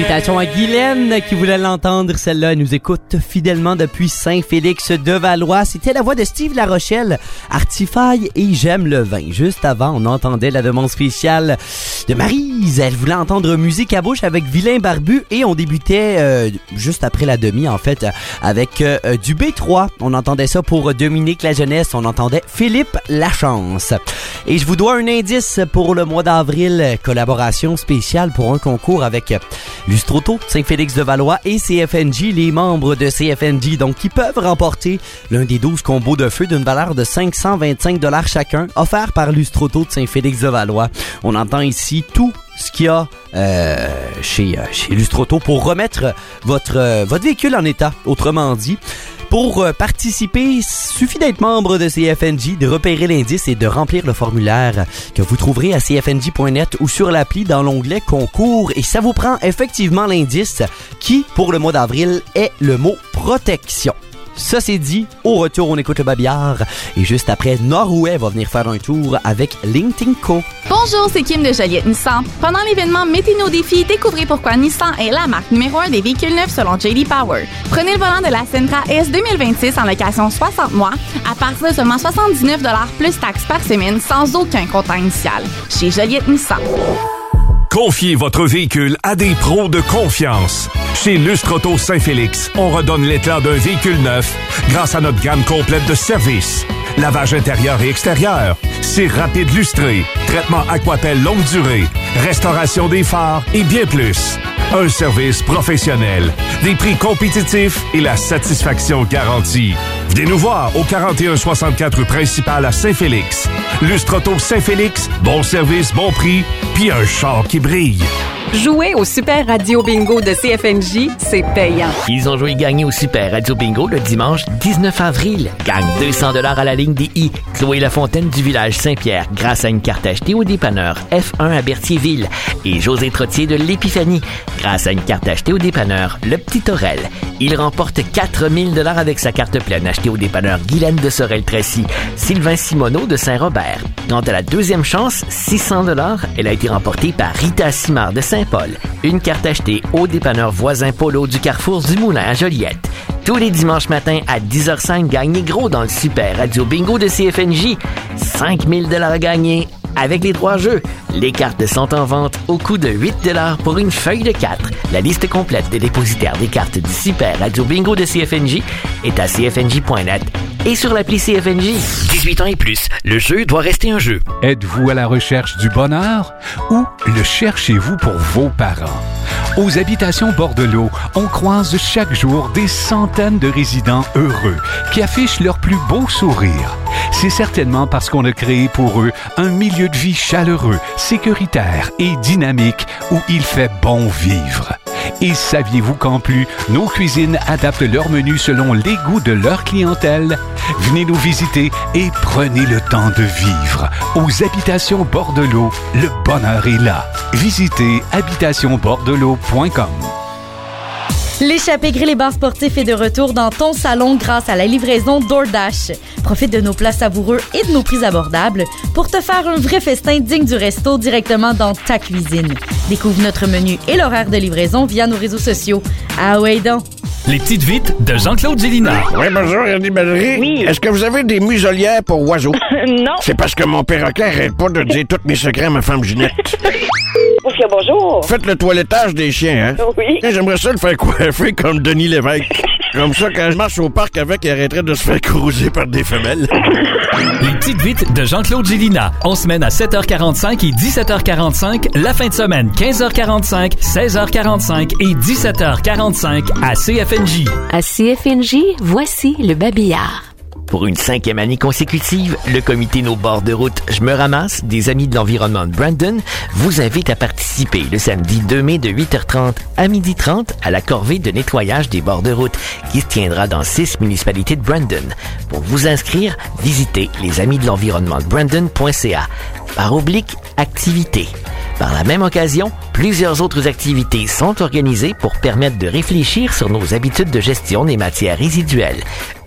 Salutations à Guylaine qui voulait l'entendre, celle-là. Elle nous écoute fidèlement depuis Saint-Félix-de-Valois. C'était la voix de Steve Larochelle, Artify et J'aime le vin. Juste avant, on entendait la demande spéciale de Maryse. Elle voulait entendre musique à bouche avec Vilain Barbu et on débutait euh, juste après la demi, en fait, avec euh, du B trois. On entendait ça pour Dominique la Jeunesse. On entendait Philippe Lachance. Et je vous dois un indice pour le mois d'avril, collaboration spéciale pour un concours avec Lustroto, Saint-Félix-de-Valois et C F N J, les membres de C F N J, donc qui peuvent remporter l'un des douze combos de feu d'une valeur de cinq cent vingt-cinq dollars chacun, offert par Lustroto de Saint-Félix-de-Valois. On entend ici tout ce qu'il y a euh, chez, euh, chez Lustroto pour remettre votre, euh, votre véhicule en état, autrement dit. Pour euh, participer, il suffit d'être membre de C F N J, de repérer l'indice et de remplir le formulaire que vous trouverez à c f n j point net ou sur l'appli dans l'onglet concours. Et ça vous prend effectivement l'indice qui, pour le mois d'avril, est le mot protection. Ça c'est dit, au retour on écoute le babillard et juste après Norway va venir faire un tour avec LinkedIn Co. Bonjour, c'est Kim de Joliette Nissan. Pendant l'événement Mettez nos défis, découvrez pourquoi Nissan est la marque numéro un des véhicules neufs selon J D Power. Prenez le volant de la Sentra S deux mille vingt-six en location soixante mois à partir de seulement soixante-dix-neuf dollars plus taxes par semaine sans aucun comptant initial. Chez Joliette Nissan. Confiez votre véhicule à des pros de confiance. Chez Lustroto Saint-Félix, on redonne l'éclat d'un véhicule neuf grâce à notre gamme complète de services. Lavage intérieur et extérieur, cire rapide lustré, traitement Aquapel longue durée, restauration des phares et bien plus. Un service professionnel, des prix compétitifs et la satisfaction garantie. Venez nous voir au quarante et un soixante-quatre rue principale à Saint-Félix. Lustroto Saint-Félix, bon service, bon prix, puis un char qui brille. Jouer au Super Radio Bingo de C F N J, c'est payant. Ils ont joué et gagné au Super Radio Bingo le dimanche dix-neuf avril. Gagne deux cents dollars à la ligne des I. Chloé Lafontaine du village Saint-Pierre grâce à une carte achetée au dépanneur F un à Berthierville. Et José Trottier de l'Épiphanie grâce à une carte achetée au dépanneur Le Petit Aurel. Il remporte quatre mille dollars avec sa carte pleine achetée au dépanneur Guylaine de Sorel-Tracy. Sylvain Simoneau de Saint-Robert. Quant à la deuxième chance, six cents dollars, elle a été remportée par Rita Simard de Saint-Paul. Une carte achetée au dépanneur voisin Polo du Carrefour du Moulin à Joliette. Tous les dimanches matins à dix heures cinq, gagnez gros dans le Super Radio Bingo de C F N J. cinq mille dollars à gagner avec les trois jeux. Les cartes sont en vente au coût de huit dollars pour une feuille de quatre. La liste complète des dépositaires des cartes du Super Radio Bingo de C F N J est à c f n j point net et sur l'appli C F N J. dix-huit ans et plus, le jeu doit rester un jeu. Êtes-vous à la recherche du bonheur ou le cherchez-vous pour vos parents? Aux habitations Bordelot, on croise chaque jour des centaines de résidents heureux qui affichent leur plus beau sourire. C'est certainement parce qu'on a créé pour eux un milieu de vie chaleureux, sécuritaire et dynamique où il fait bon vivre. Et saviez-vous qu'en plus, nos cuisines adaptent leur menu selon les goûts de leur clientèle? Venez nous visiter et prenez le temps de vivre. Aux Habitations Bordelot, le bonheur est là. Visitez habitation bordelot point com. L'échappée grill et bar sportif est de retour dans ton salon grâce à la livraison DoorDash. Profite de nos plats savoureux et de nos prix abordables pour te faire un vrai festin digne du resto directement dans ta cuisine. Découvre notre menu et l'horaire de livraison via nos réseaux sociaux. Ah ouais donc! Les petites vites de Jean-Claude Gélina. Oui, bonjour, Yannick Bellery. Oui. Est-ce que vous avez des muselières pour oiseaux? Non. C'est parce que mon perroquet arrête pas de dire tous mes secrets à ma femme Ginette. Oufia, bonjour. Faites le toilettage des chiens, hein? Oui. J'aimerais ça le faire coiffer comme Denis Lévesque. Comme ça, quand je marche au parc avec, il arrêterait de se faire cruiser par des femelles. Les petites vites de Jean-Claude Gélina. On semaine à sept heures quarante-cinq et dix-sept heures quarante-cinq. La fin de semaine, quinze heures quarante-cinq, seize heures quarante-cinq et dix-sept heures quarante-cinq à C F N J. À C F N J, voici le babillard. Pour une cinquième année consécutive, le comité Nos bords de route Je me ramasse des Amis de l'environnement de Brandon vous invite à participer le samedi deux mai de huit heures trente à midi trente à la corvée de nettoyage des bords de route qui se tiendra dans six municipalités de Brandon. Pour vous inscrire, visitez les amis de l'environnement de Brandon point c a par oblique activité. Par la même occasion, plusieurs autres activités sont organisées pour permettre de réfléchir sur nos habitudes de gestion des matières résiduelles.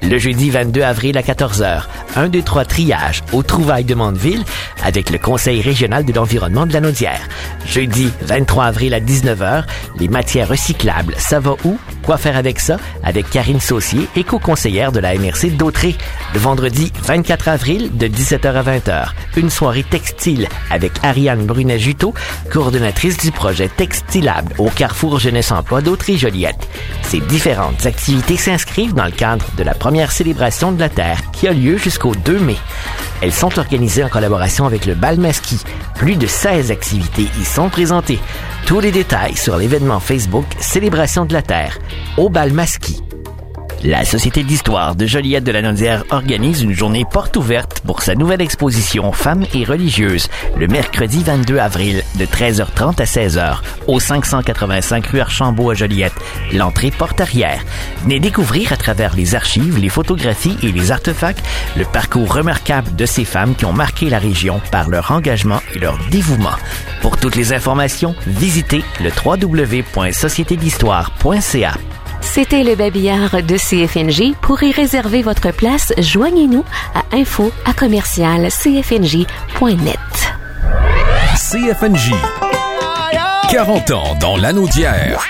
Le jeudi vingt-deux avril à quatorze heures, un, deux, trois triage aux Trouvailles de Mandeville avec le Conseil régional de l'environnement de Lanaudière. Jeudi vingt-trois avril à dix-neuf heures, les matières recyclables, ça va où? Quoi faire avec ça? Avec Karine Saucier, éco-conseillère de la M R C d'Autrey. Le vendredi vingt-quatre avril de dix-sept heures à vingt heures, une soirée textile avec Ariane Brunet-Juteau, coordonnatrice du projet Textilable au Carrefour Jeunesse Emploi d'Autrey-Joliette. Ces différentes activités s'inscrivent dans le cadre de la première célébration de la Terre qui a lieu jusqu'au deux mai. Elles sont organisées en collaboration avec le Bal Masquis. Plus de seize activités y sont présentées. Tous les détails sur l'événement Facebook Célébration de la Terre au Bal Masquis. La Société d'histoire de Joliette de la Naudière organise une journée porte ouverte pour sa nouvelle exposition Femmes et religieuses le mercredi vingt-deux avril de treize heures trente à seize heures au cinq cent quatre-vingt-cinq rue Archambault à Joliette. L'entrée porte arrière. Venez découvrir à travers les archives, les photographies et les artefacts le parcours remarquable de ces femmes qui ont marqué la région par leur engagement et leur dévouement. Pour toutes les informations, visitez le w w w point société d'histoire point c a. C'était le babillard de C F N J. Pour y réserver votre place, joignez-nous à info à commercial c f n j point net. C F N J. quarante ans dans Lanaudière.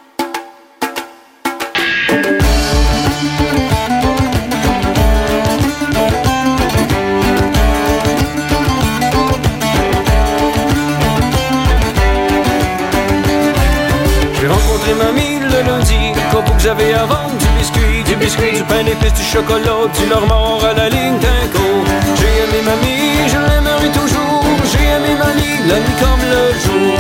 J'ai rencontré mamie le lundi, quand vous avez à vendre du biscuit, du biscuit, du pain d'épices, du chocolat, du normand à la ligne d'inco. J'ai aimé mamie, je l'aimerai toujours. J'ai aimé mamie, la nuit comme le jour.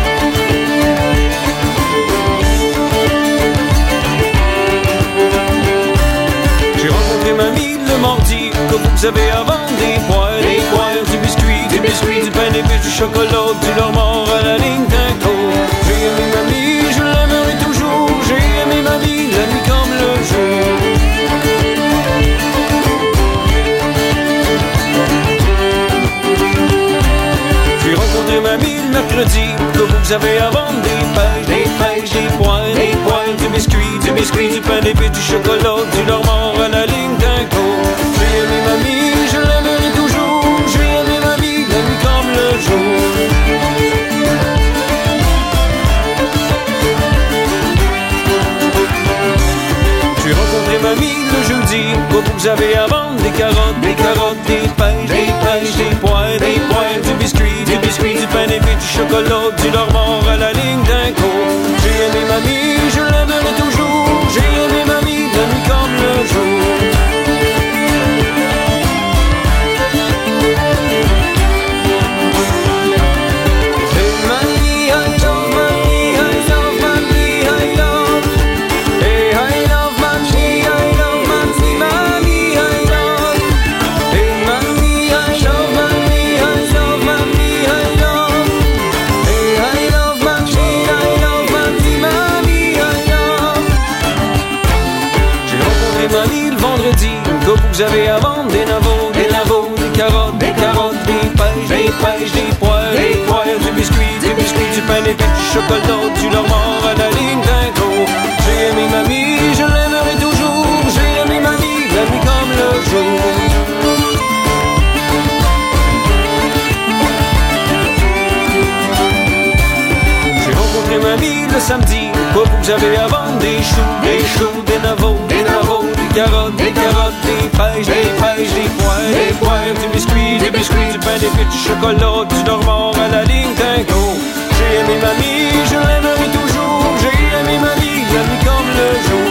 J'ai rencontré mamie le mardi, quand vous avez à vendre des poires, des poires, du biscuit, du biscuit, du pain d'épices, du chocolat, du normand à la ligne d'inco. J'ai aimé mamie, je l'aimerai toujours. J'ai aimé mamie, la nuit comme le jour. J'ai rencontré mamie le mercredi, que vous avez à vendre des pêches, des pêches, des poires, des poires, du biscuit, du biscuit, du pain d'épices, du chocolat, du normand à la ligne d'inco. J'ai aimé mamie, je l'aimerai toujours. J'ai aimé mamie, la nuit comme le jour. J'ai rencontré mamie le jeudi, quand vous avez à vendre des carottes, des carottes, des pêches, des pêches, des poires, des poires, du biscuit, du biscuit, du pain d'épices, du chocolat, du normand à la ligne d'inco. J'ai aimé mamie, je l'aimerai toujours. J'ai aimé mamie, la nuit comme le jour. Vous avez à vendre des navots, des navots, des carottes, des carottes, des pêches, des pêches, des poires, des poires, du biscuit, du biscuit, du pain d'épices, du chocolat, du normand à la ligne d'inco. J'ai aimé mamie, je l'aimerai toujours. J'ai aimé mamie, la nuit comme le jour. J'ai rencontré mamie le samedi, quoi vous avez à vendre des choux, des choux, des navots, des navots, des carottes, des carottes, des pêches, des pêches, des poires, des poires, du biscuit, du biscuit, du pain d'épices, du chocolat, du normand à la ligne d'inco. J'ai aimé mamie, je l'aimerai toujours. J'ai aimé mamie, la nuit comme le jour.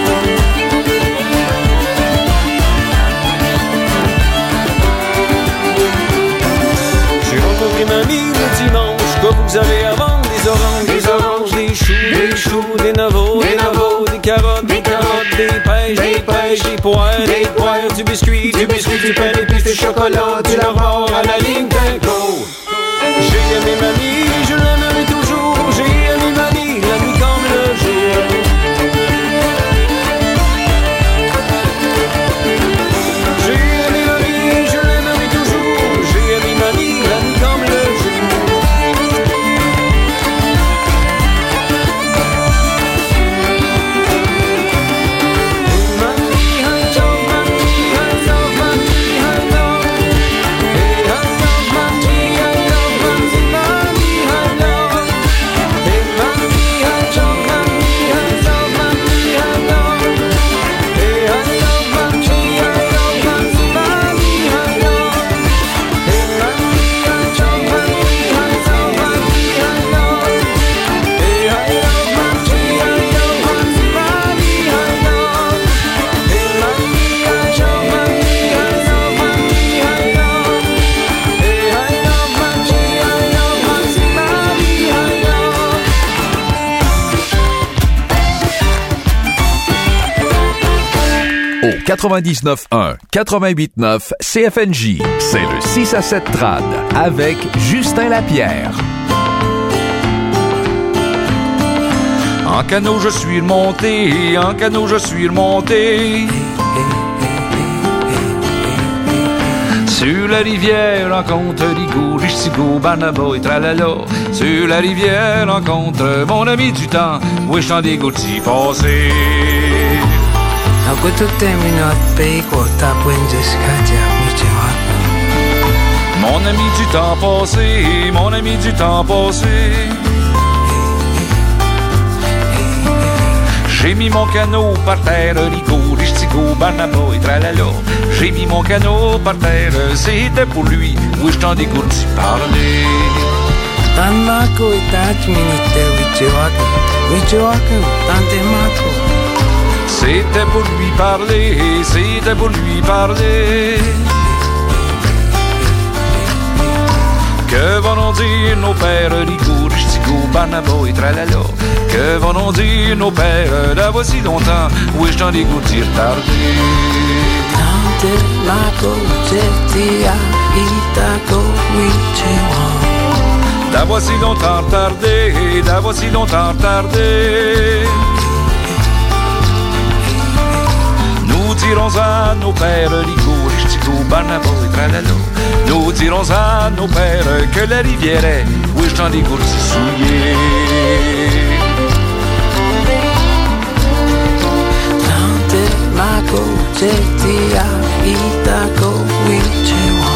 J'ai rencontré mamie le dimanche, quand vous avez à vendre des oranges, des oranges, des choux, des choux, des navots, des navots, des carottes, des carottes, des pêches, des pêches, des poires, des poires, du biscuit, du biscuit, du pain d'épices, du chocolat, du normand à la ligne d'inco. J'ai aimé mamie, je l'aimerai toujours. J'ai aimé mamie, la nuit comme le jour. J'ai aimé mamie, je l'aimerai toujours. J'ai aimé mamie, la nuit comme le jour. Mamie, I love mamie. quatre-vingt-dix-neuf un quatre-vingt-huit neuf C F N J. C'est le six à sept trad avec Justin Lapierre. En canot je suis remonté, en canot je suis remonté. Sur la rivière, rencontre Rigaud, Richigo, Barnaba et tralala. Sur la rivière, rencontre mon ami du temps, où je t'en dégoûti passé. Mon ami du temps passé, mon ami du temps passé. J'ai mis mon canot par terre, Rigaud, Richigo, Barnaba et tralala. J'ai mis mon canot par terre, c'était pour lui, où je t'en dégoûti parler. C'était pour lui parler, c'était pour lui parler. Que vont dire nos pères, Rigaud, Richigo, Barnaba et tralala? Que vont dire nos pères d'avoir si longtemps, où je t'en dégoûti retardé? D'avoir si longtemps retardé, d'avoir si longtemps retardé. Nous dirons à nos pères, Rigaud, Richigo, Barnaba et tralala. Nous dirons à nos pères que la rivière est, où je t'en dégoûti souillé. Mako, Jetia, Itako, Wichiwa.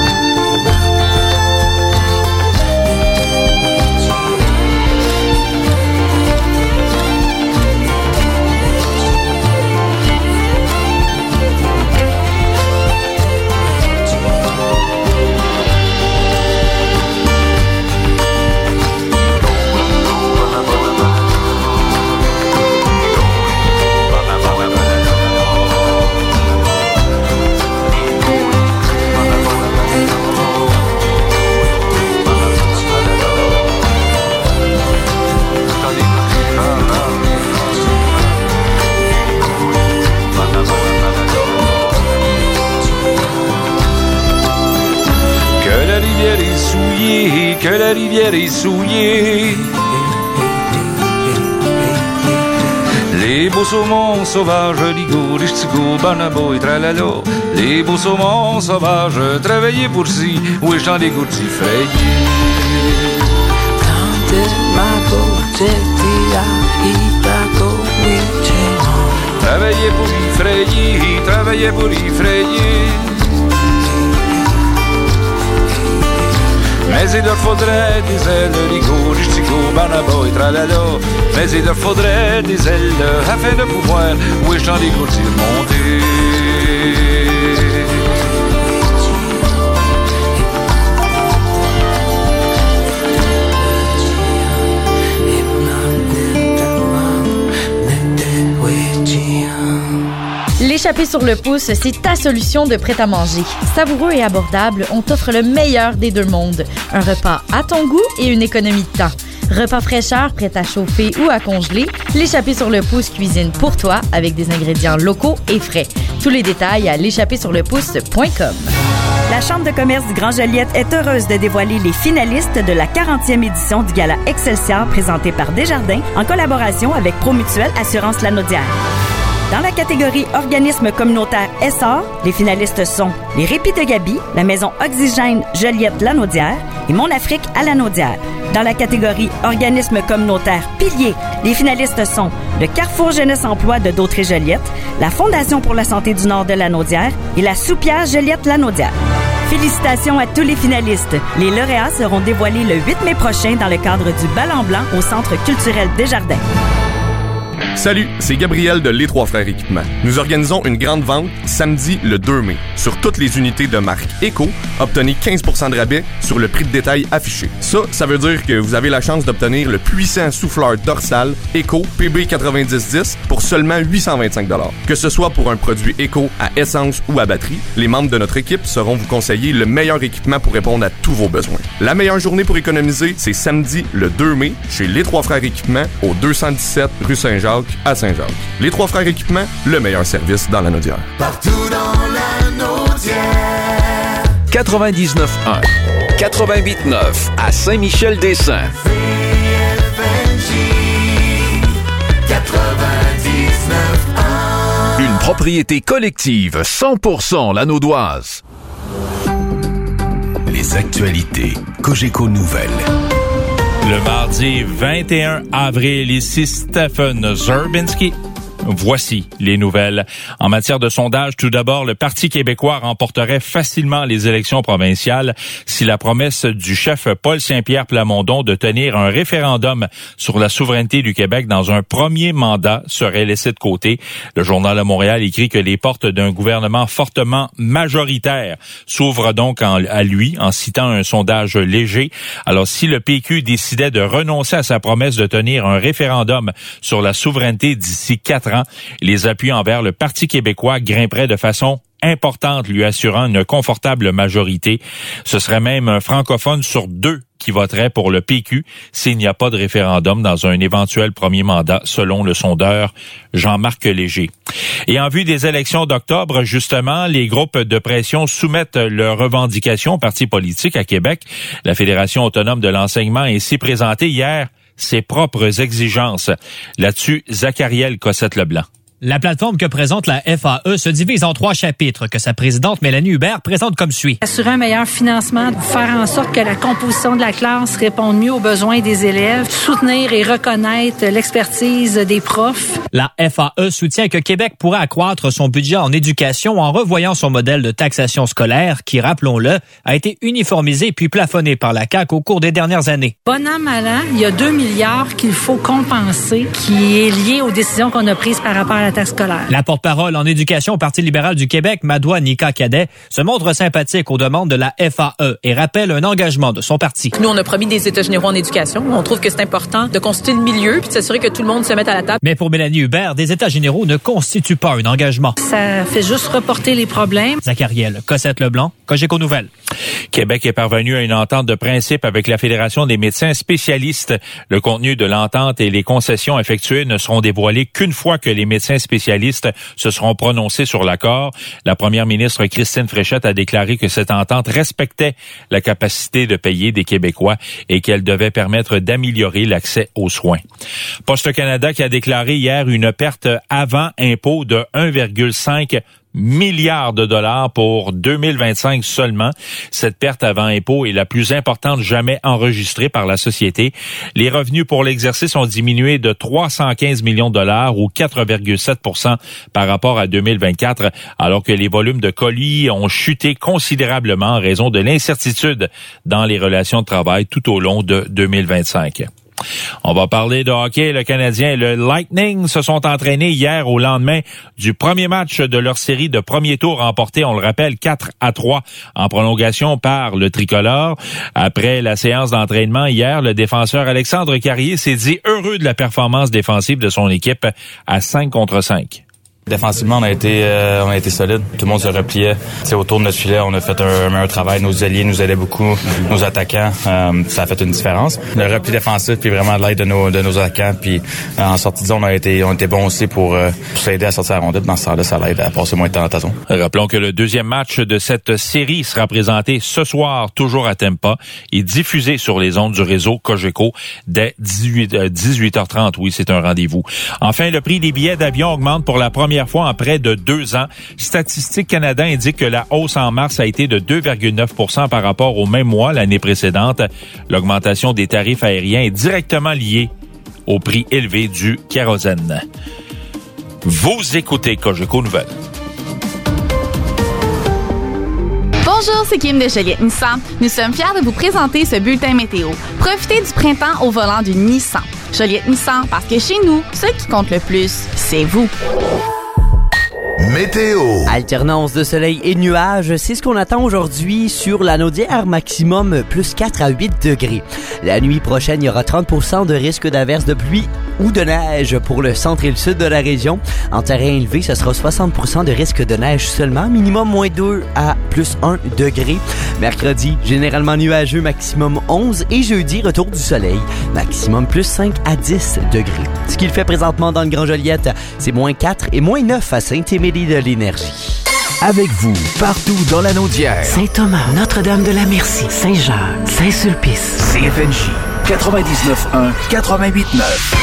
Que la rivière est souillée. Les beaux saumons sauvages, Rigaud, Richigo, Barnaba et tralala. Les beaux saumons sauvages, travaillaient pour si, où j'en dégoûti frayé. Travaillaient pour y frayer, travaillaient pour y frayer. Mais il leur faudrait des ailes, Rigaud, Richigo, Barnaba et tralala. Mais il leur faudrait des ailes afin de pouvoir, où je t'en dégoûti remonter. L'échappée sur le pouce, c'est ta solution de prêt-à-manger. Savoureux et abordable, on t'offre le meilleur des deux mondes. Un repas à ton goût et une économie de temps. Repas fraîcheur, prêt à chauffer ou à congeler, l'échappée sur le pouce cuisine pour toi avec des ingrédients locaux et frais. Tous les détails à l'échappée sur le pouce point com. La Chambre de commerce du Grand Joliette est heureuse de dévoiler les finalistes de la quarantième édition du Gala Excelsior présenté par Desjardins en collaboration avec Promutuelle Assurance Lanaudière. Dans la catégorie organisme communautaire Essor, les finalistes sont les Répits de Gaby, la Maison Oxygène Joliette Lanaudière et Mon Afrique à Lanaudière. Dans la catégorie organisme communautaire Pilier, les finalistes sont le Carrefour Jeunesse Emploi de Dautré-Joliette, la Fondation pour la santé du Nord de Lanaudière et la Soupière Joliette Lanaudière. Félicitations à tous les finalistes. Les lauréats seront dévoilés le huit mai prochain dans le cadre du Bal en Blanc au Centre culturel Desjardins. Salut, c'est Gabriel de Les Trois Frères Équipement. Nous organisons une grande vente samedi le deux mai. Sur toutes les unités de marque Eco, obtenez quinze pour cent de rabais sur le prix de détail affiché. Ça, ça veut dire que vous avez la chance d'obtenir le puissant souffleur dorsal Eco P B quatre-vingt-dix dix pour seulement huit cent vingt-cinq dollars. Que ce soit pour un produit Eco à essence ou à batterie, les membres de notre équipe sauront vous conseiller le meilleur équipement pour répondre à tous vos besoins. La meilleure journée pour économiser, c'est samedi le deux mai chez Les Trois Frères Équipement au deux cent dix-sept rue Saint-Jacques Saint-Jacques à Saint-Jacques. Les Trois Frères Équipements, le meilleur service dans la Naudière. Partout dans la Naudière. quatre-vingt-dix-neuf un, quatre-vingt-huit neuf à Saint-Michel-des-Saints. C F N J quatre-vingt-dix-neuf un. Une propriété collective cent pour cent la Naudoise. Les actualités Cogeco Nouvelles. Le mardi vingt et un avril, ici Stephen Zerbinski. Voici les nouvelles. En matière de sondage, tout d'abord, le Parti québécois remporterait facilement les élections provinciales si la promesse du chef Paul Saint-Pierre Plamondon de tenir un référendum sur la souveraineté du Québec dans un premier mandat serait laissée de côté. Le Journal de Montréal écrit que les portes d'un gouvernement fortement majoritaire s'ouvrent donc en, à lui, en citant un sondage léger. Alors, si le P Q décidait de renoncer à sa promesse de tenir un référendum sur la souveraineté d'ici quatre ans, les appuis envers le Parti québécois grimperaient de façon importante, lui assurant une confortable majorité. Ce serait même un francophone sur deux qui voterait pour le P Q s'il n'y a pas de référendum dans un éventuel premier mandat, selon le sondeur Jean-Marc Léger. Et en vue des élections d'octobre, justement, les groupes de pression soumettent leurs revendications aux partis politiques à Québec. La Fédération autonome de l'enseignement a ainsi présenté hier ses propres exigences. Là-dessus, Zachariel Cossette-Leblanc. La plateforme que présente la F A E se divise en trois chapitres que sa présidente Mélanie Hubert présente comme suit. Assurer un meilleur financement, faire en sorte que la composition de la classe réponde mieux aux besoins des élèves, soutenir et reconnaître l'expertise des profs. La F A E soutient que Québec pourrait accroître son budget en éducation en revoyant son modèle de taxation scolaire qui, rappelons-le, a été uniformisé puis plafonné par la C A Q au cours des dernières années. Bon an, mal an, il y a deux milliards qu'il faut compenser qui est lié aux décisions qu'on a prises par rapport à la taxe scolaire. La porte-parole en éducation au Parti libéral du Québec, Madoua Nika-Cadet, se montre sympathique aux demandes de la F A E et rappelle un engagement de son parti. Nous, on a promis des états généraux en éducation. On trouve que c'est important de consulter le milieu puis de s'assurer que tout le monde se mette à la table. Mais pour Mélanie Hubert, des états généraux ne constituent pas un engagement. Ça fait juste reporter les problèmes. Zachariel Cossette-Leblanc, Cogeco Nouvelles. Québec est parvenu à une entente de principe avec la Fédération des médecins spécialistes. Le contenu de l'entente et les concessions effectuées ne seront dévoilés qu'une fois que les médecins spécialistes se seront prononcés sur l'accord. La première ministre Christine Fréchette a déclaré que cette entente respectait la capacité de payer des Québécois et qu'elle devait permettre d'améliorer l'accès aux soins. Poste Canada qui a déclaré hier une perte avant impôt de un virgule cinq milliards de dollars pour deux mille vingt-cinq seulement. Cette perte avant impôt est la plus importante jamais enregistrée par la société. Les revenus pour l'exercice ont diminué de trois cent quinze millions de dollars ou quatre virgule sept pour cent par rapport à deux mille vingt-quatre, alors que les volumes de colis ont chuté considérablement en raison de l'incertitude dans les relations de travail tout au long de deux mille vingt-cinq. On va parler de hockey. Le Canadien et le Lightning se sont entraînés hier au lendemain du premier match de leur série de premier tour remporté, on le rappelle, quatre à trois en prolongation par le tricolore. Après la séance d'entraînement hier, le défenseur Alexandre Carrier s'est dit heureux de la performance défensive de son équipe à cinq contre cinq. Défensivement, on a été euh, on a été solide. Tout le monde se repliait. C'est autour de notre filet, on a fait un meilleur travail. Nos alliés nous aidaient beaucoup, nos attaquants. Euh, ça a fait une différence. Le repli défensif, puis vraiment de l'aide de nos de nos attaquants. Puis euh, en sortie de zone, on a été on était bons aussi pour euh, s'aider à sortir la rondelle. Dans ce temps-là, ça l'aide à passer moins de temps dans ta zone. Rappelons que le deuxième match de cette série sera présenté ce soir, toujours à Tampa, et diffusé sur les ondes du réseau Cogeco dès dix-huit heures trente. Oui, c'est un rendez-vous. Enfin, le prix des billets d'avion augmente pour la première fois en près de deux ans. Statistique Canada indique que la hausse en mars a été de deux virgule neuf pour cent par rapport au même mois l'année précédente. L'augmentation des tarifs aériens est directement liée au prix élevé du kérosène. Vous écoutez Cogeco Nouvelles. Bonjour, c'est Kim de Joliette Nissan. Nous sommes fiers de vous présenter ce bulletin météo. Profitez du printemps au volant d'une Nissan. Joliette Nissan, parce que chez nous, ce qui compte le plus, c'est vous. Météo. Alternance de soleil et nuages, c'est ce qu'on attend aujourd'hui sur la Naudière, maximum plus quatre à huit degrés. La nuit prochaine, il y aura trente pour cent de risque d'averse de pluie ou de neige pour le centre et le sud de la région. En terrain élevé, ce sera soixante pour cent de risque de neige seulement, minimum moins deux à plus un degré. Mercredi, généralement nuageux, maximum onze, et jeudi, retour du soleil, maximum plus cinq à dix degrés. Ce qu'il fait présentement dans le Grand Joliette, c'est moins quatre et moins neuf à Saint-Émilie de l'Énergie. Avec vous, partout dans la Naudière. Saint-Thomas, Notre-Dame de la Merci, Saint-Jacques, Saint-Sulpice. C F N J quatre-vingt-dix-neuf un, quatre-vingt-huit neuf.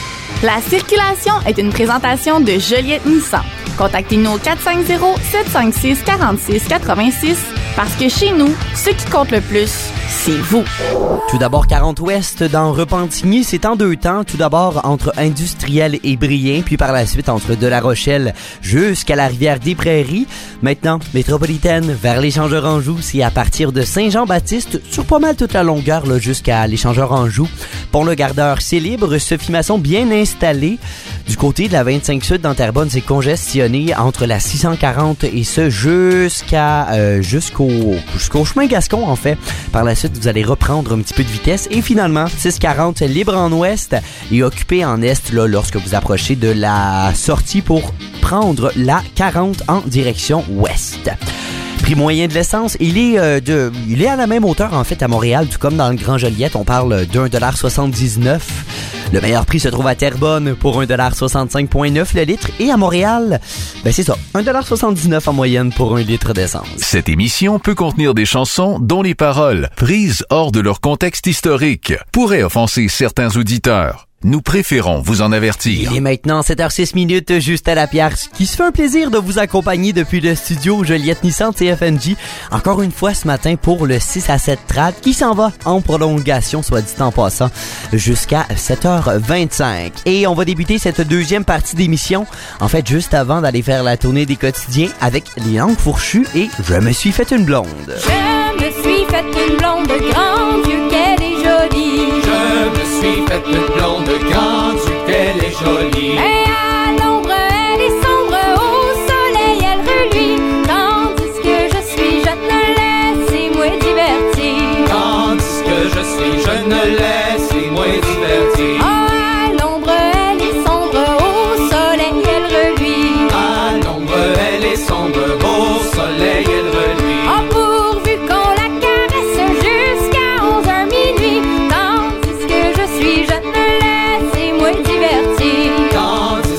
La circulation est une présentation de Joliette Nissan. Contactez-nous au quatre cinq zéro, sept cinq six, quatre six huit six parce que chez nous, ce qui compte le plus, c'est vous. Tout d'abord, quarante ouest dans Repentigny, c'est en deux temps. Tout d'abord, entre Industriel et Brien, puis par la suite, entre De La Rochelle jusqu'à la rivière des Prairies. Maintenant, métropolitaine, vers l'échangeur Anjou, c'est à partir de Saint-Jean-Baptiste, sur pas mal toute la longueur, là, jusqu'à l'échangeur Anjou. Pont-le-Gardeur, c'est libre. Sophie Masson, bien installé. Du côté de la vingt-cinq sud dans Terrebonne, c'est congestionné entre la six cent quarante et ce jusqu'à euh, jusqu'au jusqu'au chemin Gascon, en fait. Par la suite, vous allez reprendre un petit peu de vitesse. Et finalement, six cent quarante libre en ouest et occupé en est là, lorsque vous approchez de la sortie pour prendre la quarante en direction ouest. Prix moyen de l'essence, il est euh, de, il est à la même hauteur en fait à Montréal, tout comme dans le Grand Joliette. On parle d'un dollar soixante-dix-neuf. Le meilleur prix se trouve à Terrebonne pour un dollar soixante-cinq virgule neuf le litre. Et à Montréal, ben c'est ça, un dollar soixante-dix-neuf en moyenne pour un litre d'essence. Cette émission peut contenir des chansons dont les paroles, prises hors de leur contexte historique, pourraient offenser certains auditeurs. Nous préférons vous en avertir. Il est maintenant sept heures six minutes, juste à la Pierre, qui se fait un plaisir de vous accompagner depuis le studio Joliette Nissan de C F N J. Encore une fois ce matin pour le six à sept trad qui s'en va en prolongation, soit dit en passant, jusqu'à sept heures vingt-cinq. Et on va débuter cette deuxième partie d'émission, en fait juste avant d'aller faire la tournée des quotidiens avec les langues fourchues et Je me suis fait une blonde. Je me suis fait une blonde, grand Dieu qu'elle est jolie. Je me suis fait une blonde, grand Dieu qu'elle est jolie. Et à l'ombre elle est sombre, au soleil elle reluit. Tandis que je suis jeune, laissez-moi divertir. Tandis que je suis jeune, laissez-moi divertir. Oh, à l'ombre elle est sombre, au soleil elle reluit. À l'ombre elle est sombre, au soleil elle reluit. Oh, pourvu qu'on la caresse jusqu'à onze heures minuit. Tandis que je suis jeune, laissez-moi divertir. Tandis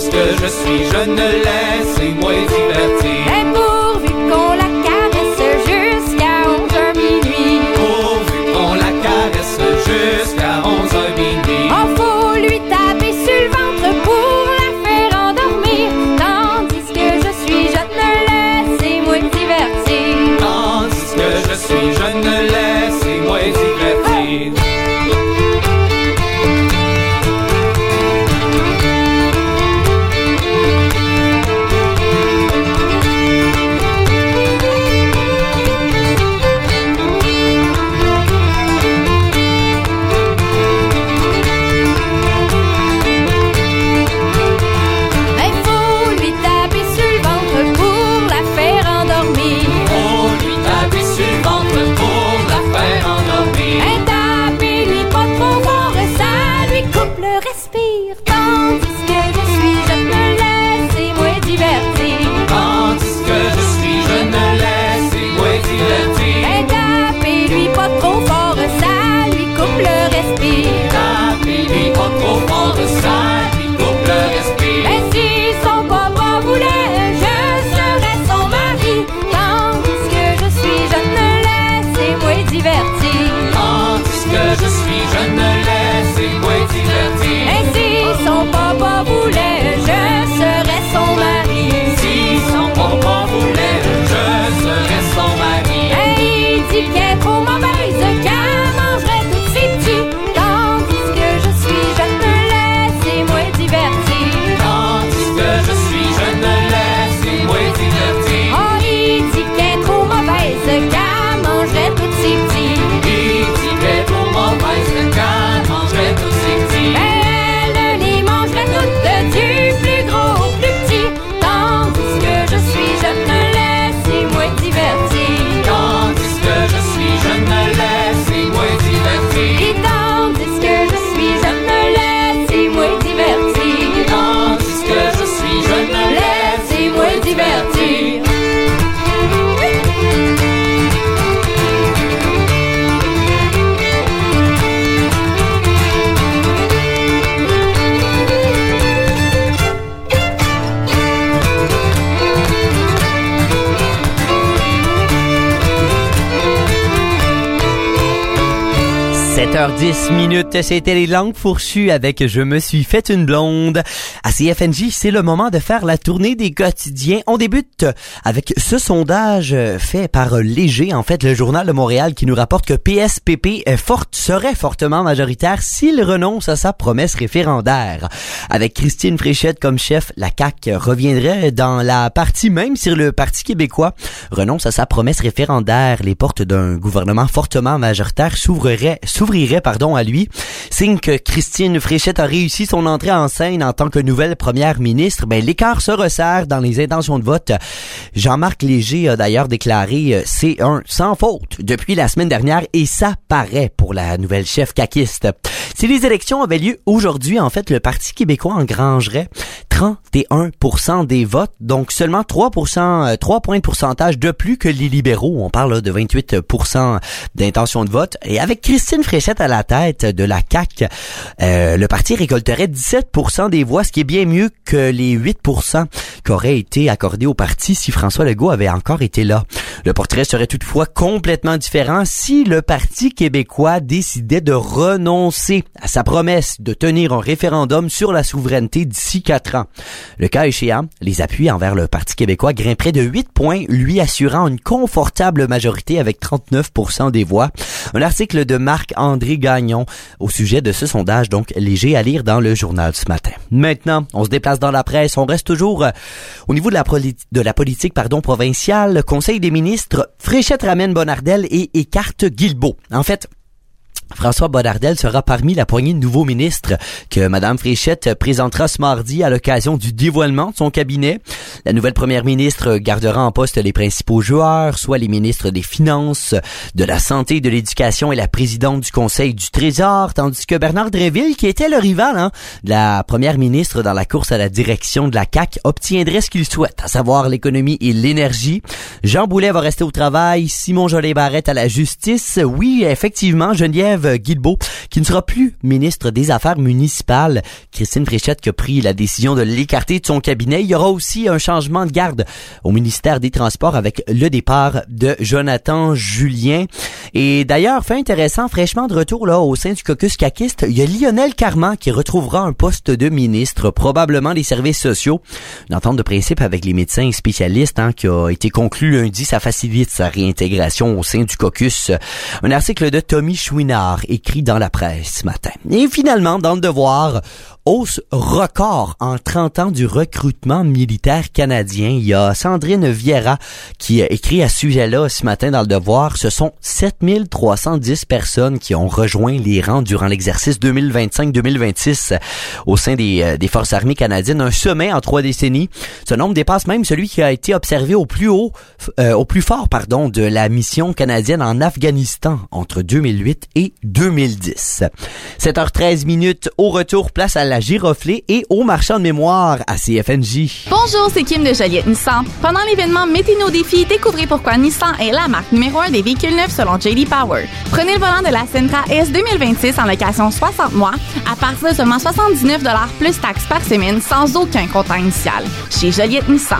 sept heures dix minutes, c'était les langues fourchues avec Je me suis fait une blonde. À C F N J, c'est le moment de faire la tournée des quotidiens. On débute avec ce sondage fait par Léger, en fait, le Journal de Montréal, qui nous rapporte que P S P P est forte, serait fortement majoritaire s'il renonce à sa promesse référendaire. Avec Christine Fréchette comme chef, la C A Q reviendrait dans la partie, même si le Parti québécois renonce à sa promesse référendaire. Les portes d'un gouvernement fortement majoritaire s'ouvriraient, s'ouvriraient, pardon, à lui. Signe que Christine Fréchette a réussi son entrée en scène en tant que nouvelle première ministre. Ben, l'écart se resserre dans les intentions de vote. Jean-Marc Léger a d'ailleurs déclaré « C'est un sans faute » depuis la semaine dernière et ça paraît pour la nouvelle chef caquiste. Si les élections avaient lieu aujourd'hui, en fait, le Parti québécois engrangerait trente et un pour cent des votes, donc seulement trois pour cent, trois points de pourcentage de plus que les libéraux. On parle là, de vingt-huit pour cent d'intention de vote. Et avec Christine Fréchette à la tête de la C A Q, euh, le parti récolterait dix-sept pour cent des voix, ce qui est bien mieux que les huit pour cent qu'auraient été accordés au parti si François Legault avait encore été là. Le portrait serait toutefois complètement différent si le Parti québécois décidait de renoncer à sa promesse de tenir un référendum sur la souveraineté d'ici quatre ans. Le cas échéant, les appuis envers le Parti québécois grimperaient de huit points, lui assurant une confortable majorité avec trente-neuf pour cent des voix. Un article de Marc-André Gagnon au sujet de ce sondage, donc léger à lire dans le journal ce matin. Maintenant, on se déplace dans la presse. On reste toujours euh, au niveau de la, poli- de la politique pardon, provinciale. Conseil des ministres, Fréchette ramène Bonnardel et écarte Guilbeault. En fait, François Bonnardel sera parmi la poignée de nouveaux ministres que Mme Fréchette présentera ce mardi à l'occasion du dévoilement de son cabinet. La nouvelle première ministre gardera en poste les principaux joueurs, soit les ministres des Finances, de la Santé, de l'Éducation et la présidente du Conseil du Trésor, tandis que Bernard Drinville, qui était le rival hein, de la première ministre dans la course à la direction de la C A Q, obtiendrait ce qu'il souhaite, à savoir l'économie et l'énergie. Jean Boulet va rester au travail, Simon Joly-Barrette à la justice. Oui, effectivement, Geneviève Guilbeault, qui ne sera plus ministre des Affaires municipales. Christine Fréchette qui a pris la décision de l'écarter de son cabinet. Il y aura aussi un changement de garde au ministère des Transports avec le départ de Jonathan Julien. Et d'ailleurs, fait intéressant, fraîchement de retour là au sein du caucus caquiste, il y a Lionel Carman qui retrouvera un poste de ministre, probablement des services sociaux. Une entente de principe avec les médecins spécialistes hein, qui a été conclue lundi, ça facilite sa réintégration au sein du caucus. Un article de Tommy Chouinard écrit dans la presse ce matin. Et finalement, dans le Devoir, hausse record en trente ans du recrutement militaire canadien. Il y a Sandrine Vieira qui écrit à ce sujet-là ce matin dans le Devoir. Ce sont sept mille trois cent dix personnes qui ont rejoint les rangs durant l'exercice deux mille vingt-cinq deux mille vingt-six au sein des, des Forces armées canadiennes. Un sommet en trois décennies. Ce nombre dépasse même celui qui a été observé au plus haut, euh, au plus fort, pardon, de la mission canadienne en Afghanistan entre deux mille huit et deux mille dix. sept heures treize minutes au retour, place à la giroflée et au marchand de mémoire à C F N J. Bonjour, c'est Kim de Joliette Nissan. Pendant l'événement Mettez nos défis, découvrez pourquoi Nissan est la marque numéro un des véhicules neufs selon J D Power. Prenez le volant de la Sentra S deux mille vingt-six en location soixante mois à partir de seulement soixante-dix-neuf dollars plus taxes par semaine sans aucun comptant initial. Chez Joliette Nissan.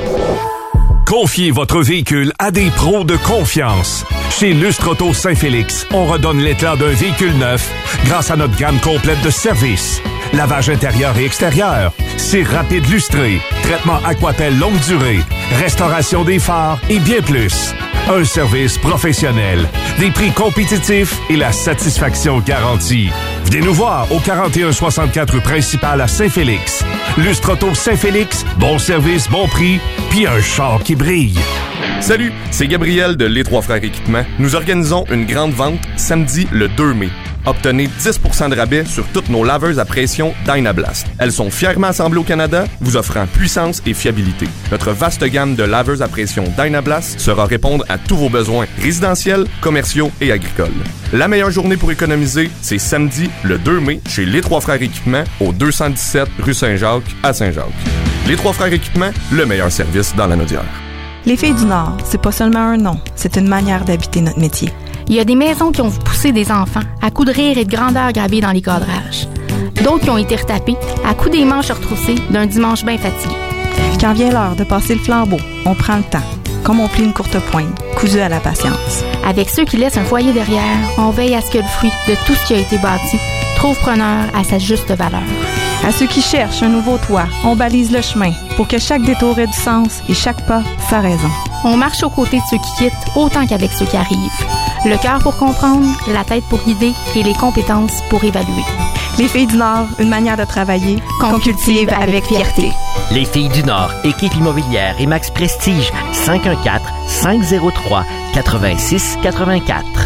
Confiez votre véhicule à des pros de confiance. Chez Lustre Auto Saint-Félix, on redonne l'éclat d'un véhicule neuf grâce à notre gamme complète de services. Lavage intérieur et extérieur, cire rapide lustré, traitement Aquapel longue durée, restauration des phares et bien plus. Un service professionnel, des prix compétitifs et la satisfaction garantie. Venez nous voir au quarante et un soixante-quatre rue principale à Saint-Félix. Lustre Auto Saint-Félix, bon service, bon prix, puis un char qui brille. Salut, c'est Gabriel de Les Trois Frères Équipement. Nous organisons une grande vente samedi le deux mai. Obtenez dix pour cent de rabais sur toutes nos laveuses à pression Dynablast. Elles sont fièrement assemblées au Canada, vous offrant puissance et fiabilité. Notre vaste gamme de laveuses à pression Dynablast sera répondre à tous vos besoins résidentiels, commerciaux et agricoles. La meilleure journée pour économiser, c'est samedi le deux mai chez Les Trois Frères Équipement au deux cent dix-sept rue Saint-Jacques à Saint-Jacques. Les Trois Frères Équipement, le meilleur service dans la Naudière. Les Filles du Nord, c'est pas seulement un nom, c'est une manière d'habiter notre métier. Il y a des maisons qui ont poussé des enfants à coups de rire et de grandeur gravés dans les cadrages. D'autres qui ont été retapés à coups des manches retroussées d'un dimanche bien fatigué. Quand vient l'heure de passer le flambeau, on prend le temps. comme on plie une courte pointe, cousue à la patience. Avec ceux qui laissent un foyer derrière, on veille à ce que le fruit de tout ce qui a été bâti trouve preneur à sa juste valeur. À ceux qui cherchent un nouveau toit, on balise le chemin pour que chaque détour ait du sens et chaque pas sa raison. On marche aux côtés de ceux qui quittent autant qu'avec ceux qui arrivent. Le cœur pour comprendre, la tête pour guider et les compétences pour évaluer. Les Filles du Nord, une manière de travailler qu'on cultive avec fierté. Les Filles du Nord, équipe immobilière et Max Prestige, cinq un quatre, cinq zéro trois, huit six huit quatre.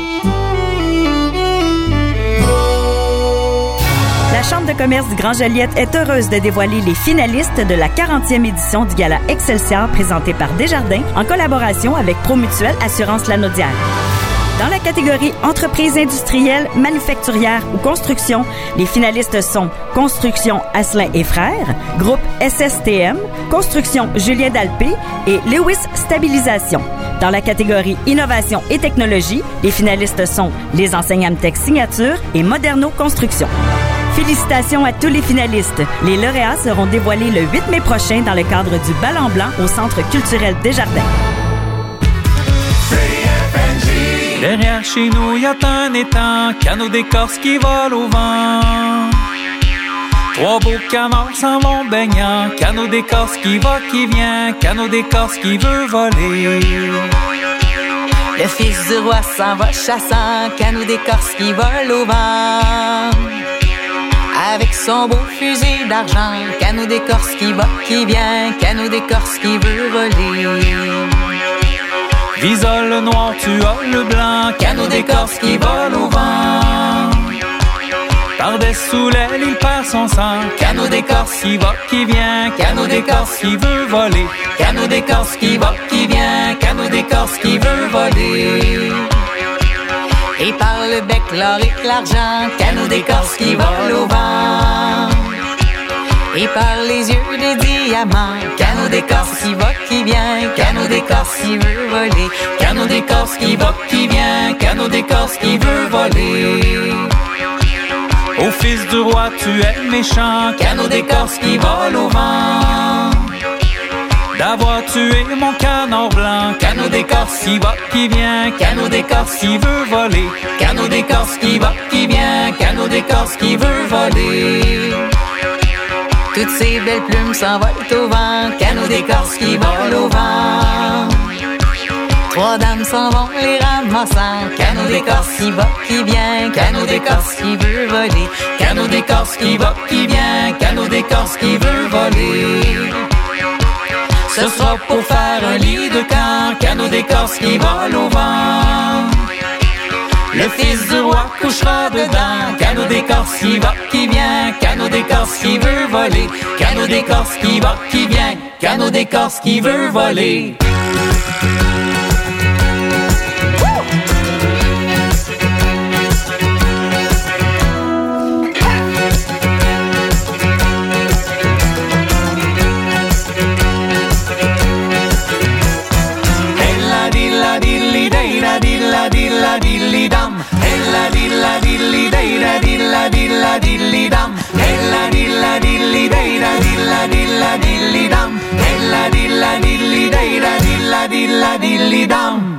La Chambre de commerce du Grand Joliette est heureuse de dévoiler les finalistes de la quarantième édition du Gala Excelsior présenté par Desjardins en collaboration avec Promutuelle Assurance Lanaudière. Dans la catégorie entreprises industrielles, manufacturières ou construction, les finalistes sont Construction Asselin et Frères, Groupe S S T M, Construction Julien Dalpé et Lewis Stabilisation. Dans la catégorie Innovation et technologie, les finalistes sont les enseignes Amtech Signature et Moderno Construction. Félicitations à tous les finalistes. Les lauréats seront dévoilés le huit mai prochain dans le cadre du Bal en Blanc au Centre culturel Desjardins. Derrière chez nous, y a un étang, canot d'écorce qui vole au vent. Trois beaux canards s'en vont baignant, canot d'écorce qui va, qui vient, canot d'écorce qui veut voler. Le fils du roi s'en va chassant, canot d'écorce qui vole au vent. Avec son beau fusil d'argent, canot d'écorce qui va, qui vient, canot d'écorce qui veut voler. Visole noir, tu as le blanc, canot d'écorce qui vole au vent. Par-dessous l'aile, il perd son sang, canot d'écorce qui va, qui vient, canot d'écorce qui veut voler. Canot d'écorce qui va, qui vient, canot d'écorce qui veut voler. Et par le bec, l'or et l'argent, canot d'écorce qui vole au vent. Et par les yeux des diamants, canot d'écorce qui va, qui vient, canot d'écorce qui veut voler. Canot d'écorce qui va, qui vient, canot d'écorce qui veut voler. Ô fils du roi, tu es méchant, canot d'écorce qui vole au vent. D'avoir tué mon canard blanc, canot d'écorce qui va, qui vient, canot d'écorce qui veut voler. Canot d'écorce qui va, qui vient, canot d'écorce qui veut voler. Toutes ces belles plumes s'envolent au vent, canot d'écorce qui vole au vent. Trois dames s'en vont les ramassant, canot d'écorce qui va, qui vient, canot d'écorce qui veut voler. Canot d'écorce qui va, qui vient, canot d'écorce qui veut voler. Ce sera pour faire un lit de camp, canot d'écorce qui vole au vent. Le fils du roi couchera dedans, canot d'écorce qui va, qui vient, canot d'écorce qui veut voler. Canot d'écorce qui va, qui vient, canot d'écorce qui veut voler. Dilla dilli dam, ella dilla dilli deira dilla dilla dilli dam, ella dilla dilli deira dilla dilla dilli dam, ella dilla dilli deira dilla dilla dilli dam.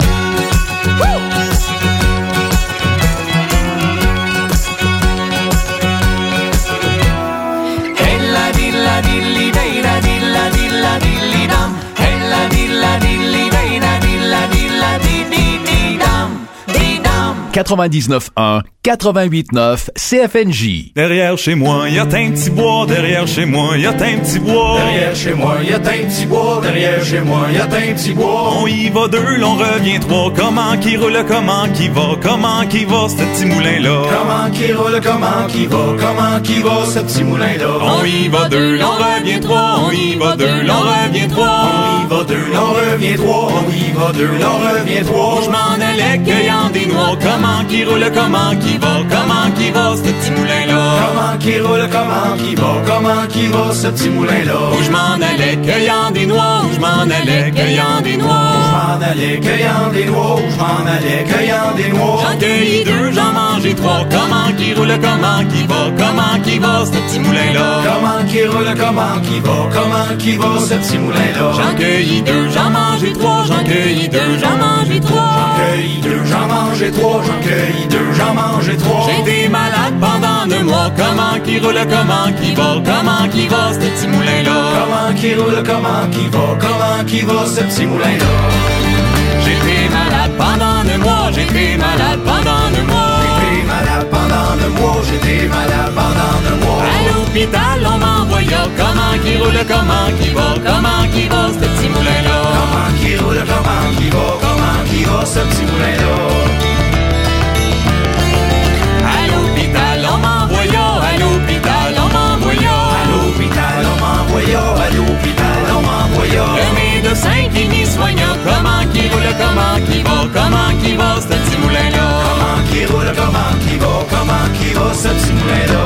Ella dilla dilli deira dilla dilla dilli dam, ella dilla dilli deira dilla dilla di di di dam. quatre-vingt-dix-neuf un, quatre-vingt-huit neuf, C F N J. Derrière chez moi, y a un petit bois. Derrière chez moi, y a un petit bois. Derrière chez moi, y a un petit bois. Derrière chez moi, y a un petit bois. On y va deux, l'on revient trois. Comment qui roule, comment qui va, comment qui va, ce petit moulin-là. Comment qui roule, comment qui va, comment qui va, ce petit moulin-là. On y va deux, l'on revient trois. On y va deux, l'on revient trois. On y va deux, l'on revient trois. On y va deux, l'on revient trois. Je m'en allais cueillant des noix. Comment comment qui roule, comment qui va, comment qui va, ce petit moulin-là. Comment qui roule, comment qui va, comment qui va, ce petit moulin-là. Où je m'en allais cueillant des noix, où je m'en allais cueillant des noix. Où je m'en allais cueillant des noix, où je m'en allais cueillant des noix. J'en cueillis deux, j'en mangeais trois. Comment qui roule, comment qui va, comment qui va, ce petit moulin-là. Comment qui roule, comment qui va, comment qui va, ce petit moulin-là. J'en cueillis deux, j'en mangeais trois. J'en cueillis deux, j'en mangeais trois. J'en cueillis deux, j'en mangeais trois. J'en cueillis deux, j'en mangeais trois. J'étais malade pendant deux mois. Comment qui roule, comment qui va, comment qui va, ce petit moulin-là. Comment qui roule, comment qui va, comment qui va, ce petit moulin-là. J'étais malade pendant deux mois. J'étais malade pendant deux mois. J'étais malade pendant deux mois. J'étais malade pendant deux mois. À l'hôpital, on m'envoya. Comment qui roule, comment qui va, comment qui va, ce petit moulin-là. Comment qui roule, comment qui va, comment qui va, ce petit moulin-là. À l'hôpital, on m'envoya. À l'hôpital, on m'envoya. À l'hôpital, on m'envoya. À l'hôpital, on m'envoya. Le médecin qui m'y soigna. Comment qui roule, comment qui va, comment qui va, ce petit moulin-là. Comment qui roule, comment qui va, comment qui va, ce petit moulin-là.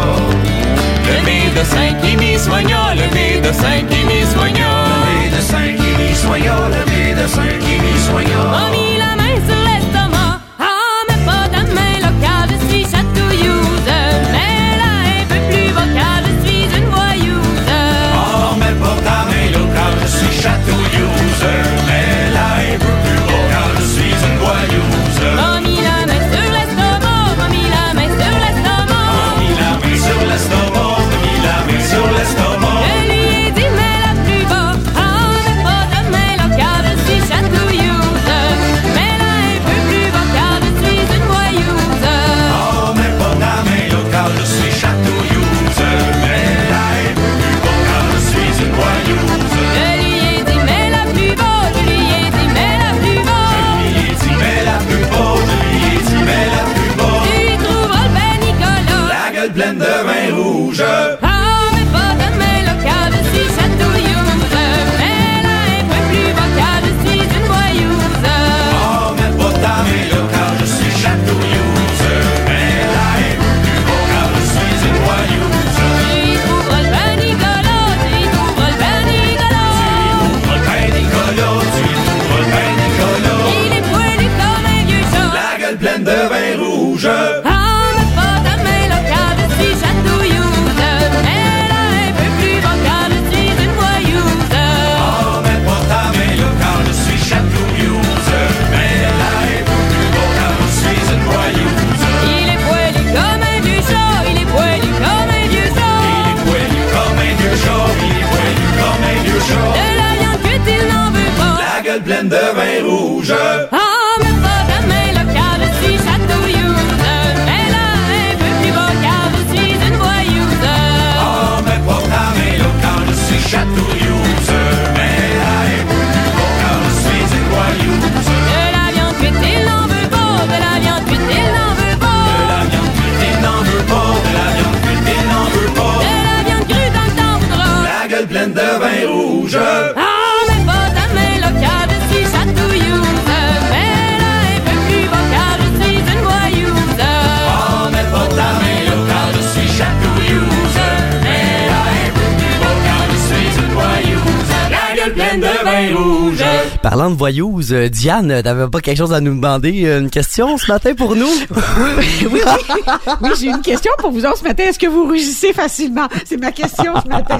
Le médecin qui m'y soigna, le médecin qui m'y soigna. Le médecin qui m'y soigna, le médecin qui m'y soigna. M'a mis la main sur l'estomac. Ah, mais pas de main locale, je suis chatouilleuse. Mais là, un peu plus vocale, je suis une voyeuse. Oh, mais pas ta main locale, je suis chatouilleuse. Mais là, un peu plus vocale, je suis une voyeuse. M'a mis la main sur l'estomac, m'a mis la main sur l'estomac. M'a mis la main sur l'estomac, m'a mis la main sur l'estomac. Je lui ai dit, mais la plus bas. Ah, mais pas de main locale, je suis chatouilleuse. Mais là, un peu plus vocale, je suis une voyeuse. Oh, mais pas ta main locale, je suis chatouilleuse. Mais là, un peu plus vocale, je suis une voyeuse. Je lui ai dit, mais la plus bas, je lui ai dit, mais la plus bas. Je lui ai dit, mais la plus bas, je lui ai dit, mais la plus bas. Tu trouveras le ben Nicolas. La gueule pleine de vin rouge. Ah, mais pas de main locale, je suis chatouilleuse. Mais là, un peu plus vocale, je suis une voyeuse. Oh, mais pas ta main locale, je suis chatouilleuse. Mais là, un peu plus vocale, je suis une voyeuse. Tu trouveras le ben Nicolas, tu trouveras le ben Nicolas. Tu trouveras le ben Nicolas, tu trouveras le ben Nicolas. Il est poilu comme un vieux chat. La gueule pleine de vin rouge. Ah, mais pas de main locale, je suis chatouilleuse. Mais là, un peu plus vocale, je suis une voyeuse. Oh, mais pas ta main locale, je suis chatouilleuse. Mais là, un peu plus vocale, je suis une voyeuse. Il est poilu comme un vieux chat, il est poilu comme un vieux chat. Il est poilu comme un vieux chat, il est poilu comme un vieux chat. De la viande cuite, il n'en veut pas. La gueule pleine de vin rouge. Ah, mais pas de main locale, je suis chatouilleuse. Mais là, un peu plus vocale, je suis une voyeuse. Oh, mais pas ta main locale, je suis chatouilleuse. Mais là, un peu plus vocale, je suis une voyeuse. De la viande cuite, il n'en veut pas. De la viande cuite, il n'en veut pas. De la viande cuite, il n'en veut pas. De la viande cuite, il n'en veut pas. De la viande crue dans le temps voudra. La gueule pleine de vin rouge. Ah, mais pas de main locale, je suis chatouilleuse. Mais là, un peu plus vocale, je suis une voyeuse. Oh, mais pas ta main locale, je suis chatouilleuse. Mais là, un peu plus vocale, je suis une voyeuse. La gueule pleine de vin rouge. Parlant de voyous, euh, Diane, t'avais pas quelque chose à nous demander? Une question ce matin pour nous? Oui, oui, oui. Oui, j'ai une question pour vous autres ce matin. Est-ce que vous rougissez facilement? C'est ma question ce matin.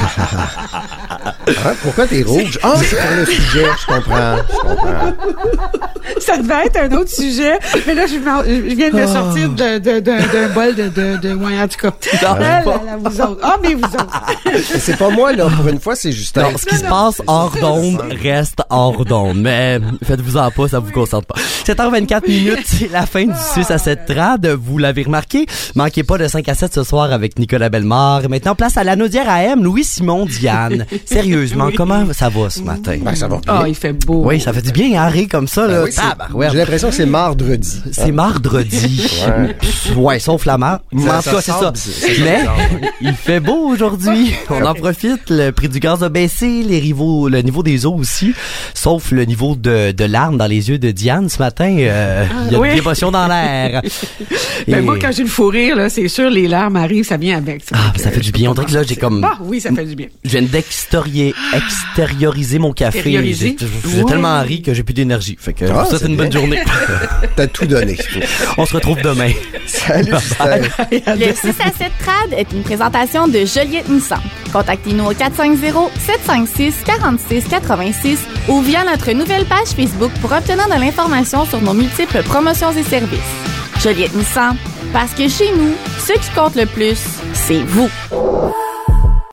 Hein? Pourquoi t'es rouge? Ah, c'est pour le sujet, je comprends, je comprends. Ça devait être un autre sujet, mais là, je, je viens de me sortir de, de, de, d'un bol de, de, de, ouais, en tout cas. Ah, là, là, vous autres. Ah, mais vous autres. C'est pas moi, là, pour une fois, c'est Justin. Non, ce qui non, se non, passe hors d'onde reste hors d'onde, mais faites-vous-en pas, ça vous concerne pas. sept heures vingt-quatre minutes, c'est la fin du six à sept trad, vous l'avez remarqué. Manquez pas de cinq à sept ce soir avec Nicolas Bellemare. Maintenant, place à la Naudière A M, Louis-Simon, Diane. Sérieusement, oui. Comment ça va ce matin? Ben, ça va bien. Ah, oh, il fait beau. Oui, ça fait du bien, arrêt comme ça, là. Ben oui, ah, ben, ouais. J'ai l'impression que c'est mardredi. C'est mardredi. ouais. ouais, sauf la mar. En tout cas, c'est ça. C'est mais, il fait beau aujourd'hui. On en profite. Le prix du gaz a baissé. Les rivaux, le niveau des eaux aussi. sauf le niveau de, de larmes dans les yeux de Diane ce matin. Euh, il y a oui. de l'émotion dans l'air. Ben Et- moi, quand j'ai le fou rire, là, c'est sûr, les larmes arrivent, ça vient avec. Ça, Ah, fait ça que fait du je bien. peux On dirait que là, j'ai comme... Ah oui, ça fait du bien. Je viens d'extérioriser extérioriser mon café. Extérioriser? J'ai j'ai Ouais. tellement ri que j'ai plus d'énergie. Fait que Ah, ça, c'est c'est une bien. bonne journée. T'as tout donné. On se retrouve demain. Salut, Steph. Le six à sept Trad est une présentation de Joliette Nissan. Contactez-nous au quatre cinq zéro, sept cinq six, quatre six huit six ou via notre nouvelle page Facebook pour obtenir de l'information sur nos multiples promotions et services. Joliette Nissan, parce que chez nous, ce qui compte le plus, c'est vous.